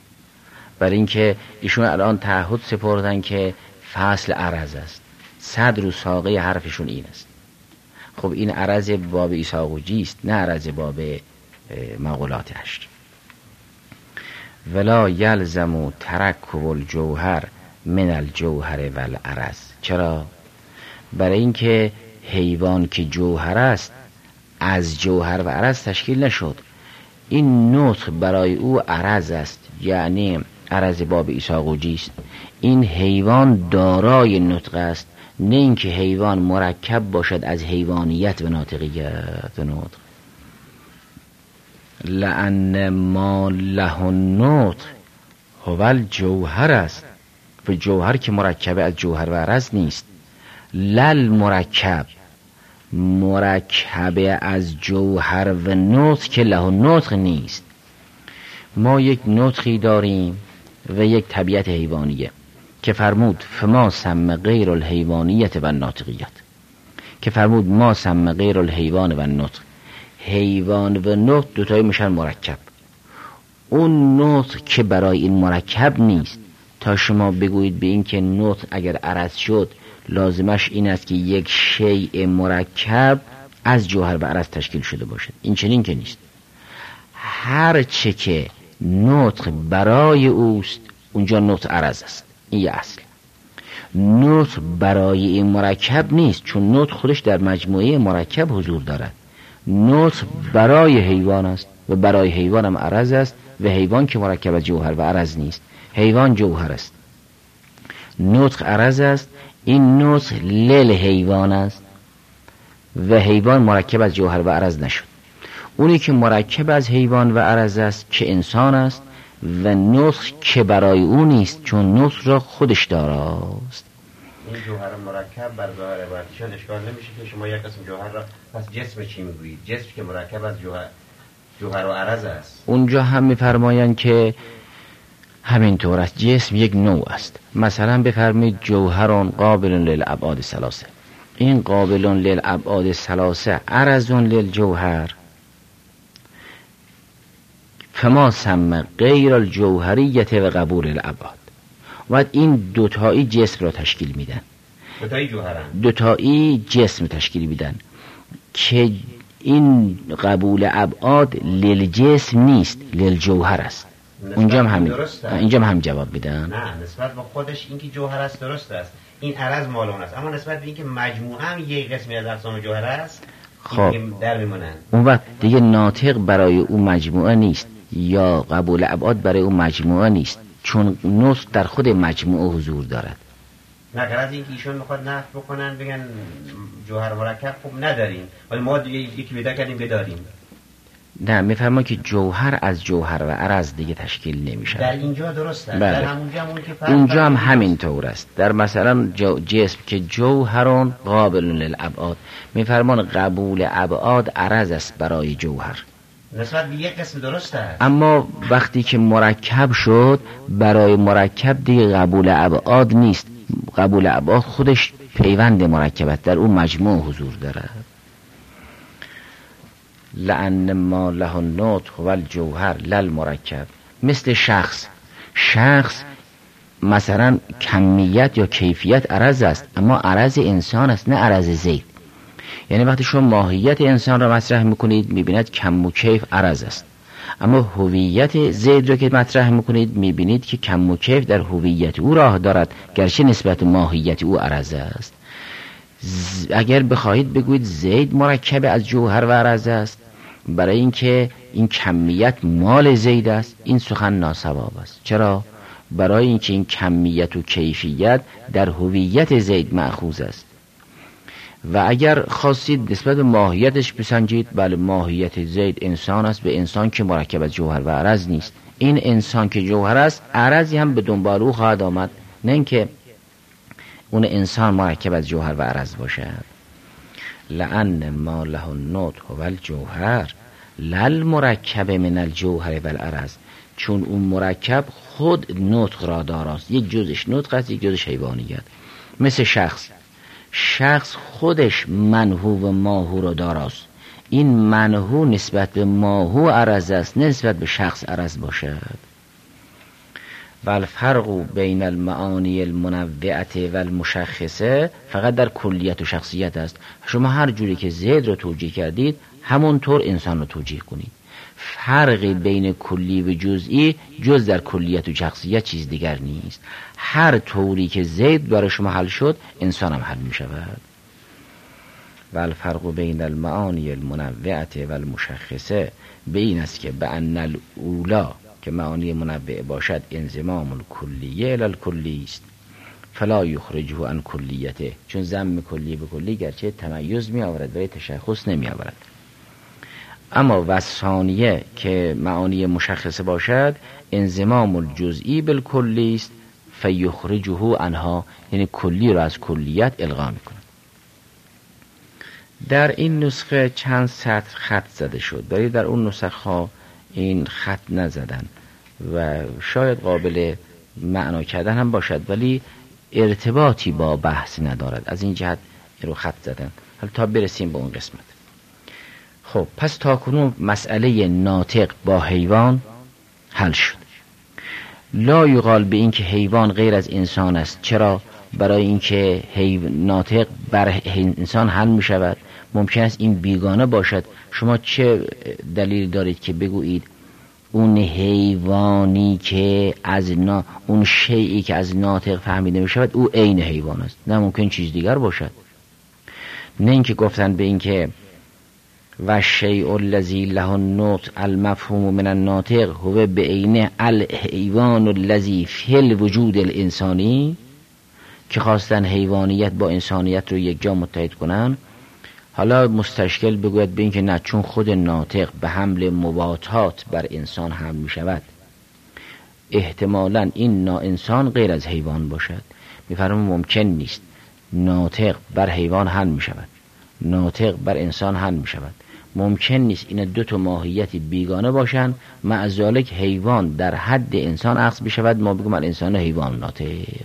برای اینکه ایشون الان تعهد سپردن که فصل عرض است، صدر و ساقه حرفشون این است. خب این عرض باب ایساقوجی است، نه عرض باب مقولات هشت. ولا یلزم ترکب الجوهر من الجوهر و العرض. چرا؟ برای اینکه حیوان که جوهر است از جوهر و عرض تشکیل نشد. این نطق برای او عرض است، یعنی عرض باب ایساقوجی است. این حیوان دارای نطق است، نه اینکه حیوان مرکب باشد از حیوانیت و ناطقیت و نطق. لأن ما له النطق هو الجوهر است، و جوهر که مرکب از جوهر و عرض نیست. لل مرکب مرکب از جوهر و نطق که له النطق نیست. ما یک نطقی داریم و یک طبیعت حیوانیه که فرمود فما سم غیر الحیوانیت و الناطقیت، که فرمود ما سم غیر الحیوان و النطق. حیوان و نطق دوتایی میشن مرکب. اون نطق که برای این مرکب نیست، تا شما بگویید به این که نطق اگر عرض شد لازمش این است که یک شیء مرکب از جوهر و عرض تشکیل شده باشد. این چنین که نیست. هر چه که نطق برای اوست اونجا نطق عرض است. این یه اصل. نطق برای این مرکب نیست، چون نطق خودش در مجموعه مرکب حضور دارد. نطق برای حیوان است و برای حیوان هم عرض است، و حیوان که مرکب از جوهر و عرض نیست. حیوان جوهر است، نطق عرض است. این نطق لیل حیوان است و حیوان مرکب از جوهر و عرض نشد. اونی که مرکب از حیوان و عرض است که انسان است، و نطق که برای او نیست، چون نطق را خودش داراست. این جوهر مرکب بر ظاهر عبارتشان اشکال نمیشه که شما یک قسم جوهر را، پس جسم چی میگویید؟ جسم که مرکب از جوهر جوهر و عرض است. اونجا هم میفرمایند که همینطور است، جسم یک نوع است. مثلا بفرمایید جوهران قابل للابعاد ثلاثه. این قابل للابعاد ثلاثه عرض للجوهر فما سمى غیر الجوهریت و قبول الابعاد. و این دوتایی جسم را تشکیل میدن، دوتایی جوهرن، دوتایی جسم تشکیل میدن که این قبول ابعاد للجسم نیست، للجوهر است. اونجا هم همین، اینجا هم, هم جواب میدن. نه، نسبت به خودش اینکه جوهر است درست است، این عرض مال اون است، اما نسبت به اینکه مجموعه هم یک قسمی از اقسام جوهر است خب در میمونن. اون وقت دیگه ناطق برای اون مجموعه نیست یا قبول ابعاد برای اون مجموعه نیست، چون نطق در خود مجموعه حضور دارد. نه غرض این که ایشون میخواد نفی بکنن بگن جوهر مرکب خوب نداریم ولی ما یکی پیدا کردیم بداریم. نه، میفرما که جوهر از جوهر و عرض دیگه تشکیل نمیشه. در اینجا درسته. بله. در همونجا همون که فرق اونجا هم همین طور است. در مثلا جسم که جوهرون قابل للابعاد، میفرمان قبول ابعاد عرض است برای جوهر. نسبت به یک قسم درسته. اما وقتی که مرکب شد، برای مرکب دیگه قبول ابعاد نیست. قبول ابعاد خودش پیوند مرکبت در اون مجموع حضور دارد. لأن ما له النطق و الجوهر للمرکب. مثل شخص، شخص مثلا کمیت یا کیفیت عرض است، اما عرض انسان است، نه عرض زید. یعنی وقتی شما ماهیت انسان را مطرح میکنید میبیند کم و کیف عرض است، اما هویت زید را که مطرح میکنید میبینید که کم و کیف در هویت او راه دارد، گرچه نسبت ماهیت او عرض است. اگر بخواهید بگویید زید مرکب از جوهر و عرض است برای اینکه این کمیت مال زید است، این سخن ناصواب است. چرا؟ برای اینکه این کمیت و کیفیت در هویت زید مأخوذ است. و اگر خواستید نسبت به ماهیتش بسنجید، بله ماهیت زید انسان است، به انسان که مرکب از جوهر و عرض نیست. این انسان که جوهر است، عرضی هم به دنبال او خواهد آمد، نه اینکه اون انسان مرکب از جوهر و عرض باشد. لأن ما له النطق و الجوهر لل مرکب من الجوهر و العرض. چون اون مرکب خود نطق را داراست، یک جزش نطق است، یک جزش حیوانیت. مثل شخص، شخص خودش منهو و ماهو را داراست. این منهو نسبت به ماهو عرض است، نسبت به شخص عرض باشد. و الفرق بین المعانی المنوعه و المشخصه فقط در کلیت و شخصیت است. شما هر جوری که زید رو توجیه کردید همونطور انسان رو توجیه کنید. فرق بین کلی و جزئی جز در کلیت و شخصیت چیز دیگر نیست. هر طوری که زید برای شما حل شد انسان هم حل می شود. و الفرق بین المعانی المنوعه و المشخصه بین است که بأن الاولا که معانی منوع باشد انضمام الکلیه الی الکلی است فلا یخرجه عن کلیته، چون ضم کلی به کلی گرچه تمیز می آورد ولی تشخص نمی آورد. اما و ثانیه که معانی مشخصه باشد انضمام الجزئی بالکلی است فیخرجه عنها، یعنی کلی را از کلیت الغا می کند. در این نسخه چند سطر خط زده شد، ولی در اون نسخه ها این خط نزدن و شاید قابل معنا کردن هم باشد ولی ارتباطی با بحث ندارد، از این جهت رو خط زدن. حالا تا برسیم به اون قسمت. خب پس تا کنون مسئله ناطق با حیوان حل شد. لا یقال به این که حیوان غیر از انسان است. چرا؟ برای اینکه ناطق بر انسان حل می شود. ممکن است این بیگانه باشد. شما چه دلیل دارید که بگویید اون حیوانی که از نا... اون شیئی که از ناطق فهمیده می شود او عین حیوان است؟ نه، ممکن چیز دیگر باشد. نه اینکه گفتن به این که و شیء الذی له النطق المفهوم من الناطق هو بعین الحیوان الذی فی الوجود الانسانی، که خواستن حیوانیت با انسانیت رو یک جا متحد کنن. حالا مستشکل بگوید به این که نه، چون خود ناطق به حمل مباطات بر انسان حمل می شود، احتمالاً این نا انسان غیر از حیوان باشد. می‌فرمایم ممکن نیست. ناطق بر حیوان حمل می شود، ناطق بر انسان حمل می شود. ممکن نیست این دو تا ماهیت بیگانه باشند، مع ذالک حیوان در حد انسان اخذ بشود، ما بگیم انسان حیوان ناطق.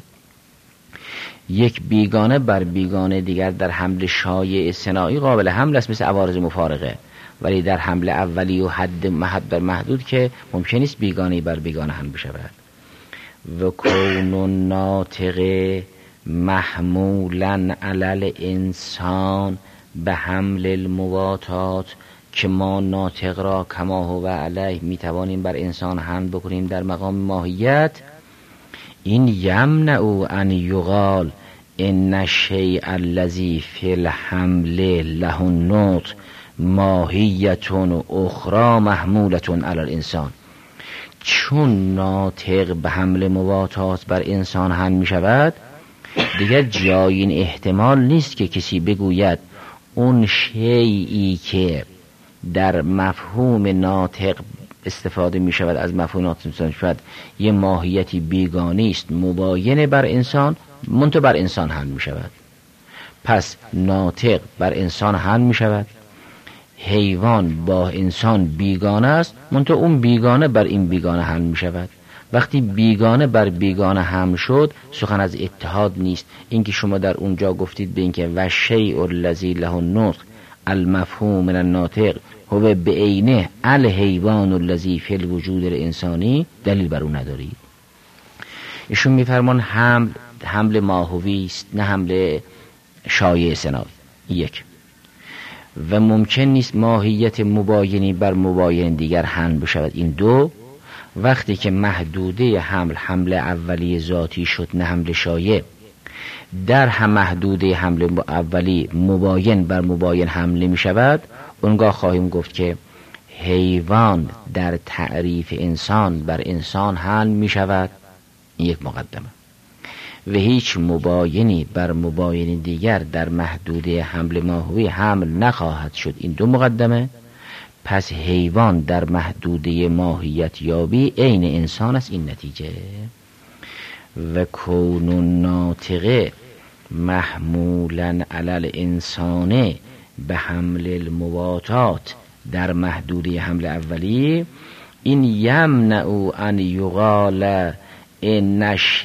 یک بیگانه بر بیگانه دیگر در حمل شایع صناعی قابل حمل است، مثل عوارض مفارقه. ولی در حمل اولی و حد محد بر محدود که ممکن است بیگانه بر بیگانه حمل بشود. و کون ناطق محمولا علی انسان به حمل المواتات، که ما ناطق را کما هو علیه می توانیم بر انسان حمل بکنیم در مقام ماهیت. این یمنع ان یقال ان الشیء الذی فی الحمل له النطق ماهیت اخرى محمولة علی الانسان. چون ناطق به حمل مواتات بر انسان حمل می شود، دیگر جای این احتمال نیست که کسی بگوید اون شیئی که در مفهوم ناطق استفاده می شود از مفهوم ناطق می شود یه ماهیتی بیگانه است مباین بر انسان، منتها بر انسان حمل می شود. پس ناطق بر انسان حمل می شود، حیوان با انسان بیگانه است، منتها اون بیگانه بر این بیگانه حمل می شود. وقتی بیگانه بر بیگانه حمل شد سخن از اتحاد نیست. اینکه شما در اونجا گفتید به اینکه و شیء الذی له النطق المفهوم من الناطق هو بعینه الحیوان الذی فی الوجود الانسانی، دلیل بر اون ندارید. ایشون میفرمان حمل حمل ماهوی است، نه حمل شایع سناوی. یک، و ممکن نیست ماهیت مباینی بر مباین دیگر حمل بشود. این دو، وقتی که محدوده حمل حمل اولی ذاتی شد نه حمل شایع، در هم محدوده حمل اولی مباین بر مباین حمل نمی شود، اونگاه خواهیم گفت که حیوان در تعریف انسان بر انسان حمل می شود. این یک مقدمه. و هیچ مباینی بر مباین دیگر در محدوده حمل ماهوی حمل نخواهد شد. این دو مقدمه. پس حیوان در محدوده ماهیت یابی عین انسان است. این نتیجه. و کون الناطق محمولا علی الانسان به حمل المواتات در محدوده حمل اولی، این یمنع ان یقال ان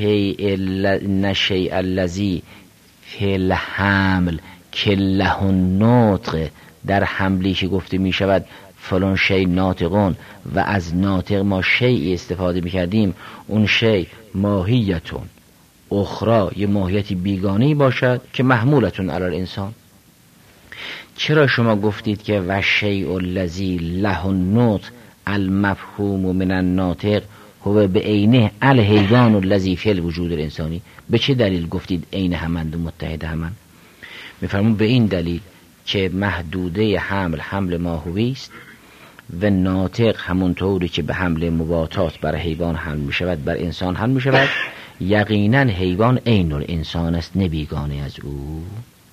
الشیء الذی فی الحمل که له النطق، در حملی که گفته می شود فلان شیء ناطقون و از ناطق ما شیء استفاده می کردیم، اون شیء ماهیتون اخرى، یه ماهیتی بیگانه‌ای باشد که محمولتون علی الانسان. چرا شما گفتید که و شیء الذی له النطق المفهوم من الناطق هو بعینه الحیوان الذی فی الوجود الانسانی؟ به چه دلیل گفتید عین همند و متحد همند؟ میفرمون به این دلیل که محدوده حمل حمل ماهوی است و ناطق همونطوری که به حمل مباتات بر حیوان حمل می شود بر انسان حمل می شود. یقینا حیوان عین الانسان است، نبیگانه از او.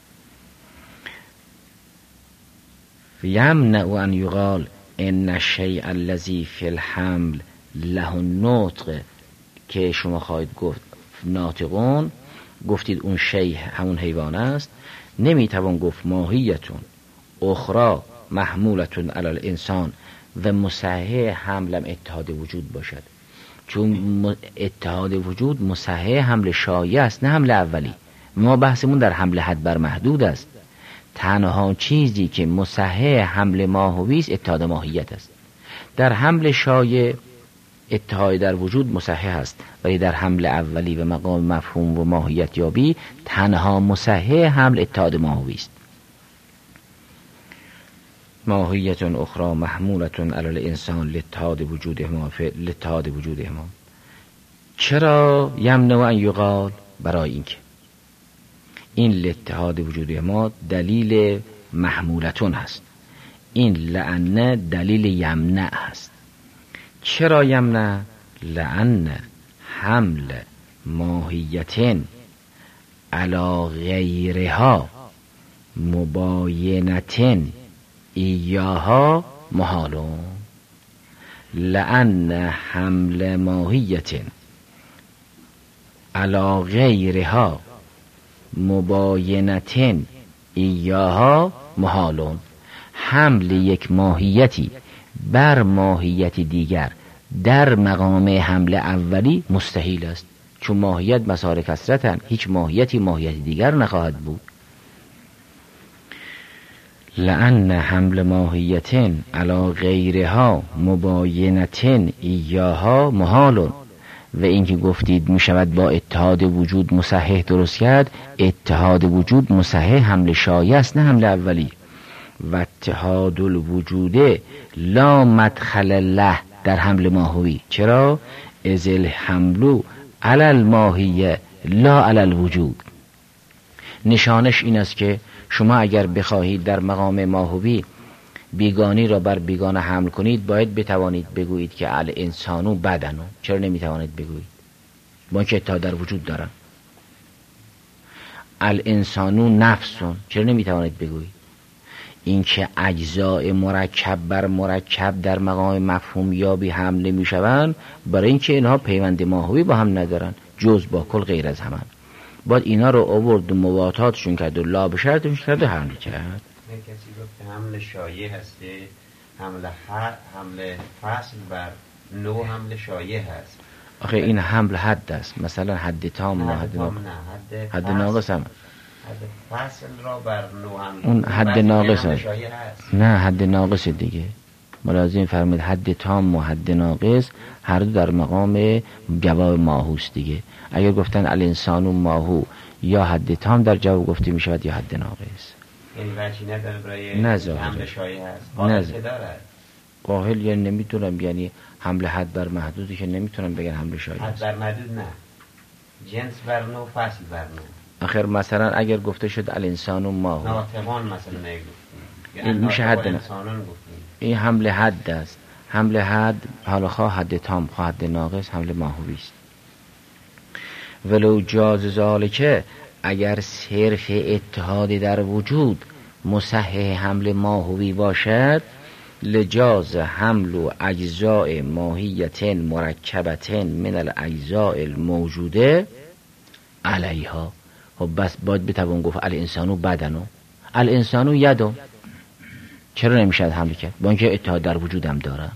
یمنع ان یقال ان الشیء الذی فی الحمل له النطق، که شما خواهید گفت ناطقون، گفتید اون شیء همون حیوان است، نمیتوان گفت ماهیتون اخرى محمولتون علی الانسان و مصحح حملم اتحاد وجود باشد، چون اتحاد وجود مصحح حمل شایع است نه حمل اولی. ما بحثمون در حمل حد بر محدود است. تنها چیزی که مصحح حمل ماهوی است اتحاد ماهیت است. در حمل شایع اتحاد در وجود مصحح است، ولی در حمل اولی و مقام مفهوم و ماهیت یابی تنها مصحح حمل اتحاد ماهوی است. ماهیت اخرى محمولتون علی الانسان لاتحاد وجودهما لاتحاد وجودهما. چرا یمنع ان یقال؟ برای اینکه این لاتحاد وجودهما دلیل محمولتون هست، این لأن دلیل یمنع هست. چرا یمنع؟ لأن حمل ماهیتن علی غیرها مباینتن ایاها محالون. لأن حمل ماهیتن علی غیرها مباینتن ایاها محالون. حمل یک ماهیتی بر ماهیت دیگر در مقام حمل اولی مستحیل است، چون ماهیت مسار کثرتن، هیچ ماهیتی ماهیت دیگر نخواهد بود. لأن حمل ماهیتن علی غیرها مباینتن ایاها محال. و اینکه گفتید می شود با اتحاد وجود مصحح درست کرد، اتحاد وجود مصحح حمل شایع است نه حمل اولی. و اتحاد الوجود لا مدخل له در حمل ماهوی. چرا؟ از الحمل علی الماهیه لا علی الوجود. نشانش این است که شما اگر بخواهید در مقام ماهوی بیگانی را بر بیگانه حمل کنید، باید بتوانید بگویید که الانسانو بدنو. چرا نمیتوانید بگویید؟ با که اتحاد در وجود دارن. الانسانو نفسون. چرا نمیتوانید بگویید؟ این که اجزاء مرکب بر مرکب در مقام مفهوم یابی حمله میشوند، برای اینکه اینها پیوند ماهوی با هم ندارن، جز با کل غیر از همان. باید اینا رو آورد و مواتاتشون کرد و لا به شرطشون کرد و حمل کرد. کسی گفت که حمل شایع هسته، حمل حد، حمل فصل بر نوع حمل شایع هست. آخه این حمل حد است، مثلا حد تام و حد ناقص. حد, حد ناقص هم حد فصل را بر نوع حمل، اون حد ناقص حمل هست. شایع هست. نه حد ناقص دیگه. ملازم فرمید حد تام و حد ناقص هر دو در مقام جواب ماهوست دیگه. اگر گفتن الانسان و ماهو، یا حد تام در جواب گفته می شود یا حد ناقص. یعنی وجهی نداره برای نزاده. حمل شایع هست. نه قاهل دارد. قاهل یعنی نمیتونم، یعنی حمل حد بر محدودی که نمیتونم بگن حمل شایع حد است. بر محدود نه، جنس بر نوع، فصل بر نوع. آخر مثلا اگر گفته شد الانسان و ماهو، ناطقان مثلا نگفتیم، این میشه حد نه. انسانان گفتیم. این حمل حد است. حمل حد حالا خواه حد تام خواه حد ناقص حمل ماهوی است. ولو جاز ذالکه، اگر صرف اتحاد در وجود مصحح حمل ماهوی باشد، لجاز حمل و اجزاء ماهیتن مرکبتن من الاجزاء الموجوده علیها. خب بس باید بتوان گفت الانسانو بدنو، الانسانو یدو. چرا نمیشد حمل کرد؟ با اینکه اتحاد در وجودم داره.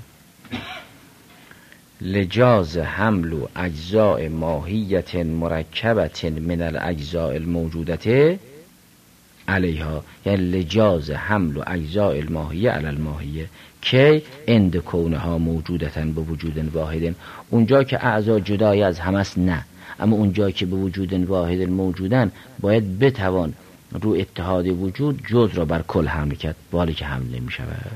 لجاز حمل و اجزاء ماهیت مرکبت من الاجزاء الموجودته علیها، یعنی لجاز حمل و اجزاء الماهیه علی الماهیه که اند کونها موجودتن به وجود واحد. اونجا که اعضا جدای از هم است نه، اما اونجا که به وجود واحد موجودن باید بتوان رو اتحاد وجود جز را بر کل حمل کرد، بالی که حمل نمی شود.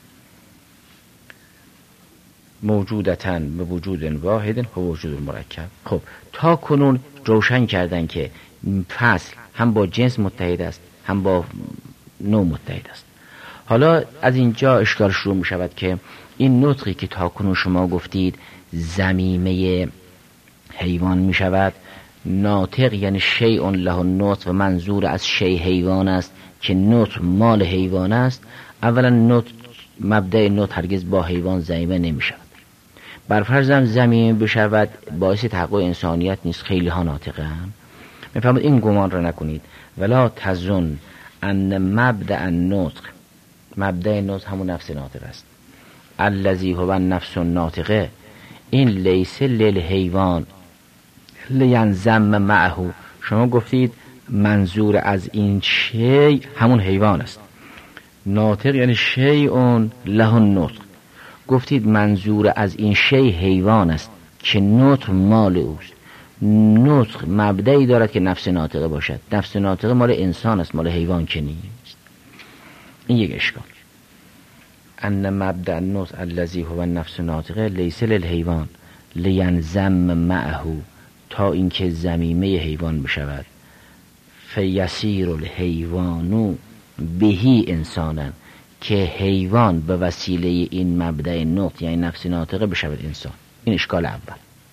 موجودتن به وجود واحد و وجود مرکب. خب تا کنون روشن کردن که فصل هم با جنس متحد است هم با نوع متحد است. حالا از اینجا اشکال شروع می شود که این نطقی که تا کنون شما گفتید ضمیمه حیوان می شود، ناطق یعنی شیء له نطق و منظور از شیء حیوان است که نطق مال حیوان است. اولا نطق مبدأ نطق هرگز با حیوان ضمیمه نمی شود. بر فرضم ضمیمه بشود باعث تحقق انسانیت نیست، خیلی ها ناطقه هم. میفهمید این گمان را نکنید. ولا تظن ان مبدأ النطق، مبدأ نطق همون نفس ناطق است. الذی هو النفس الناطقه، این لیس للحیوان لینضم معه. شما گفتید منظور از این شی همون حیوان است. ناطق یعنی شیء له النطق. گفتید منظور از این شی حیوان است که نطق مال اوست. نطق مبدئی دارد که نفس ناطقه باشد. نفس ناطقه مال انسان است، مال حیوان که نیست. این یک اشکال. ان مبدأ النطق الذی هو النفس الناطقه لیس للحیوان لینضم معه، تا اینکه ضمیمه حیوان بشود. فیسیر الحیوان بهی انسانا، که حیوان به وسیله این مبدأ نطق یعنی نفس ناطقه بشود انسان. این اشکال اول.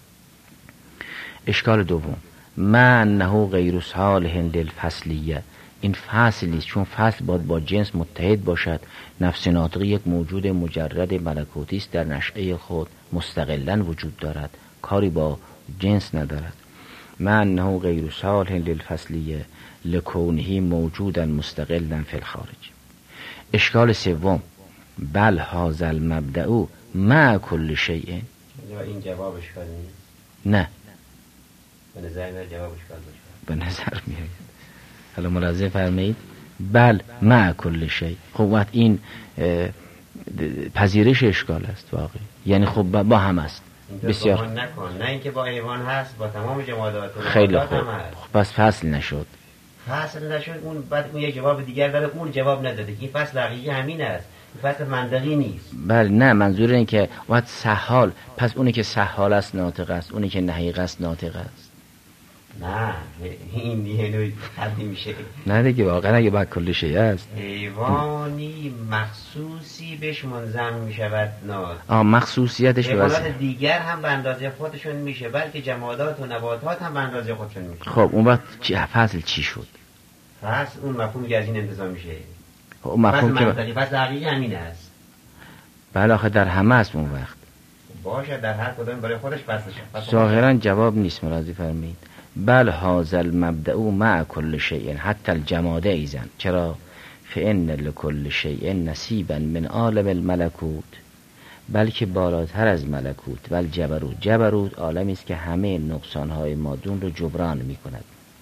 اشکال دوم، ما انه غیر صالح للفصلیه، این فصلی چون فصل باید با جنس متحد باشد. نفس ناطقه یک موجود مجرد ملکوتی است، در نشأه خود مستقلا وجود دارد، کاری با جنس ندارد. ما انه غیر صالح للفصلیه لکونه موجودا مستقلا فی الخارج. اشکال سوم، بل هذا المبدأ مع کل شیء. این جواب اشکال نیست؟ نه، به نظر میاد جواب اشکال باشه. به نظر میاد. حالا ملاحظه فرمایید بل مع کل شیء. خب وقت این پذیرش اشکال است واقعی، یعنی خب با هم است. بسیار نکن، نه اینکه با حیوان هست، با تمام جمادات و خیلی نباتات خوب. هم هست. خب پس فصل نشد. فصل نشد. اون بعد اون یه جواب دیگر داره، اون جواب نداده که این فصل حقیقی همین است، این فصل منطقی نیست. بله نه، منظور این که وقت سحال، پس اونی که سحال است ناطق است، اونی که نحیق است ناطق است. نه این یه نوع حدی میشه. نه دیگه واقعا اگه با کل شیء است حیوانی مخصوصی بهش منضم میشود ناز. آه مخصوصیتش حیوانات واسه دیگر هم به اندازه خودشون میشه، بلکه جمادات و نباتات هم به اندازه خودشون میشه. خب اون وقت چی فصل چی شد؟ فصل اون مفهومی که از این انتظار میشه. خب اون مفهوم فصل که منطقی، فصل حقیقی همین است. بله آخه در همه است اون وقت. باشه در هر کدوم برای خودش فصلشه. ظاهرا جواب نیست، مراضی فرمید. بل هذا المبدأ مع كل شيء حتى الجماد ایزن. چرا؟ فإن لكل شيء نصیبا من عالم الملکوت. بلکه بالاتر از ملکوت و الجبروت، جبروت عالمی است که همه نقصانهای مادون رو جبران می کند.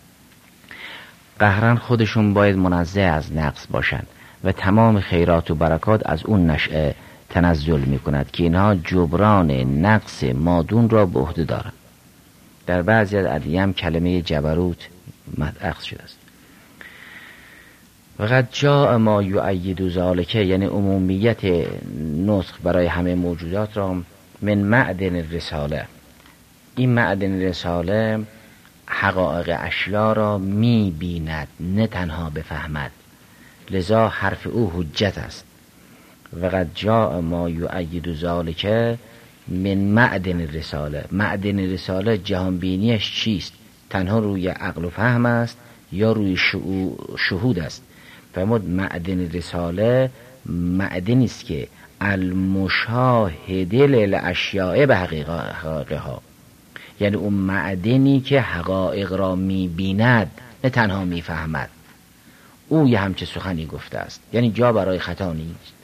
قهرن خودشون باید منزه از نقص باشند و تمام خیرات و برکات از اون نشأه تنزل می کند که اینها جبران نقص مادون را به عهده دارند. در بعضی از ادیان کلمه جبروت اخذ شده است. وقد جاء ما یؤید ذلک، یعنی عمومیت نسخ برای همه موجودات را من معدن رساله. این معدن رساله حقایق اشیا را می بیند نه تنها بفهمد، لذا حرف او حجت است. وقد جاء ما یؤید ذلک من معدن رساله. معدن رساله جهانبینیش چیست؟ تنها روی عقل و فهم است یا روی شهود است؟ فرمود معدن رساله معدنی است که المشاهده للاشیاء به حقایقها، یعنی اون معدنی که حقایق را می‌بیند نه تنها می‌فهمد. او یه همچه سخنی گفته است، یعنی جا برای خطا نیست.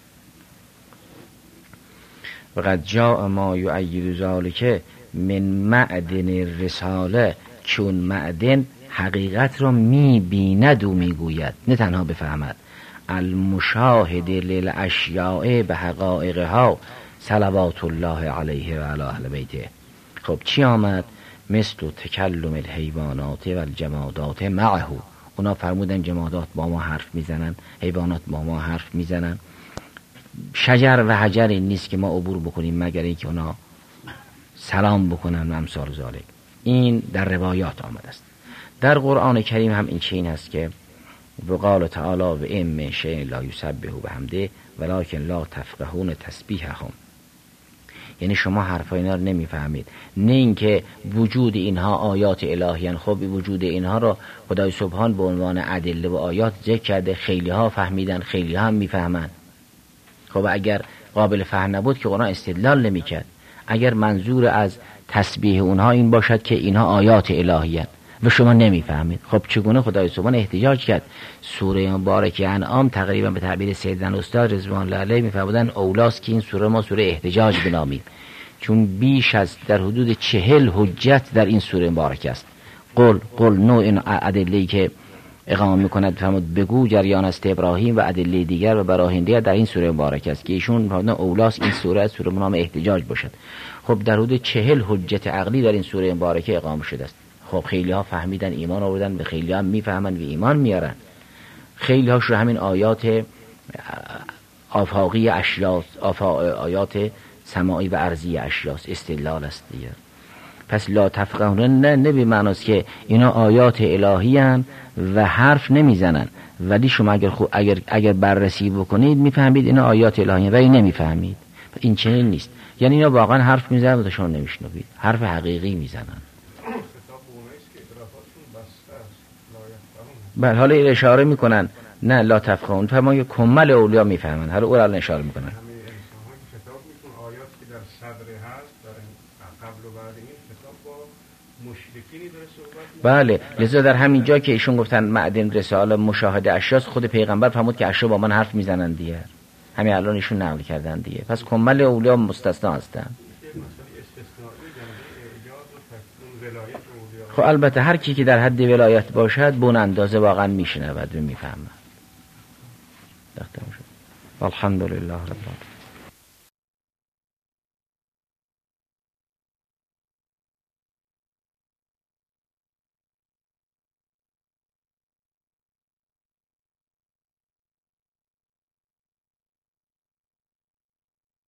وقد جاء ما یؤید ذلک من معدن رساله، چون معدن حقیقت را می‌بیند و میگوید نه تنها بفهمد. المشاهد للاشیاء به حقایقها صلوات الله علیه و علی اهل بیته. خب چی آمد؟ مثل تکلم الحیوانات و الجمادات معه. اونا فرمودن جمادات با ما حرف میزنن، حیوانات با ما حرف میزنن. شجر و حجری نیست که ما عبور بکنیم مگر اینکه اونا سلام بکنن و امثال ذالک. این در روایات آمده است. در قرآن کریم هم این چین هست که وقال تعالی و این من شیء لا یسبح بحمده ولکن لا تفقهون تسبیحهم. یعنی شما حرف اینا رو نمیفهمید، نه اینکه وجود اینها آیات الهی ان. خب وجود اینها رو خدای سبحان به عنوان ادله و آیات ذکر کرده، خیلی ها فهمیدن، خیلی ها هم میفهمن. خب اگر قابل فهم نبود که قرآن استدلال نمیکرد. اگر منظور از تسبیح اونها این باشد که اینها آیات الهی ان و شما نمیفهمید، خب چگونه خدای سبحان احتجاج کرد؟ سوره مبارکه انعام تقریبا به تعبیر سیدنا استاد رضوان الله علیه میفرمودن اولاست که این سوره ما سوره احتجاج بنامیم، چون بیش از در حدود چهل حجت در این سوره مبارکه است. قل قل نوع این ادله‌ای که اقامه میکند فرمود بگو جریان است ابراهیم و ادله دیگر و براهین دیگر در این سوره مبارکه است که ایشون فرمودن اولاست این سوره از سوره نام احتجاج باشد. خب در حدود چهل حجت عقلی در این سوره مبارکه اقامه شده است. خب خیلی ها فهمیدن ایمان آوردن و خیلی ها میفهمن و ایمان میارن. خیلی هاش رو همین آیات آفاقی اشیاست، آیات سماعی و ارضی اشیاست، استدلال است دیگه. پس لا تفقهون نه نه به معناست که اینا آیات الهی هن و حرف نمیزنن، ولی شما اگر خو اگر اگر بررسی بکنید میفهمید اینا آیات الهی هن ولی نمیفهمید. این چنین نیست، یعنی اینا واقعا حرف میزنن و شما نمیشنوید، حرف حقیقی میزنن. بله حالا این اشاره میکنن نه لا تفقهون فرمایه کمل اولیا میفهمن. حالا اول اشاره میکنن همه انسان که خطاب میکنه آیات که در صدر هست در قبل و بعد این خطاب با مشرکینی داره صحبت. بله لذا در همین جا که ایشون گفتن معدن رساله مشاهده اشیاست، خود پیغمبر فرمود که اشیا با من حرف میزنن دیگه، همین الان ایشون نقل کردن دیگه. پس کمل اولیا مستثنا هستن. خب البته هر کی که در حد ولایت باشد به اون اندازه واقعا میشنود و میفهمد. تختم شد. الحمدلله رب العالمین.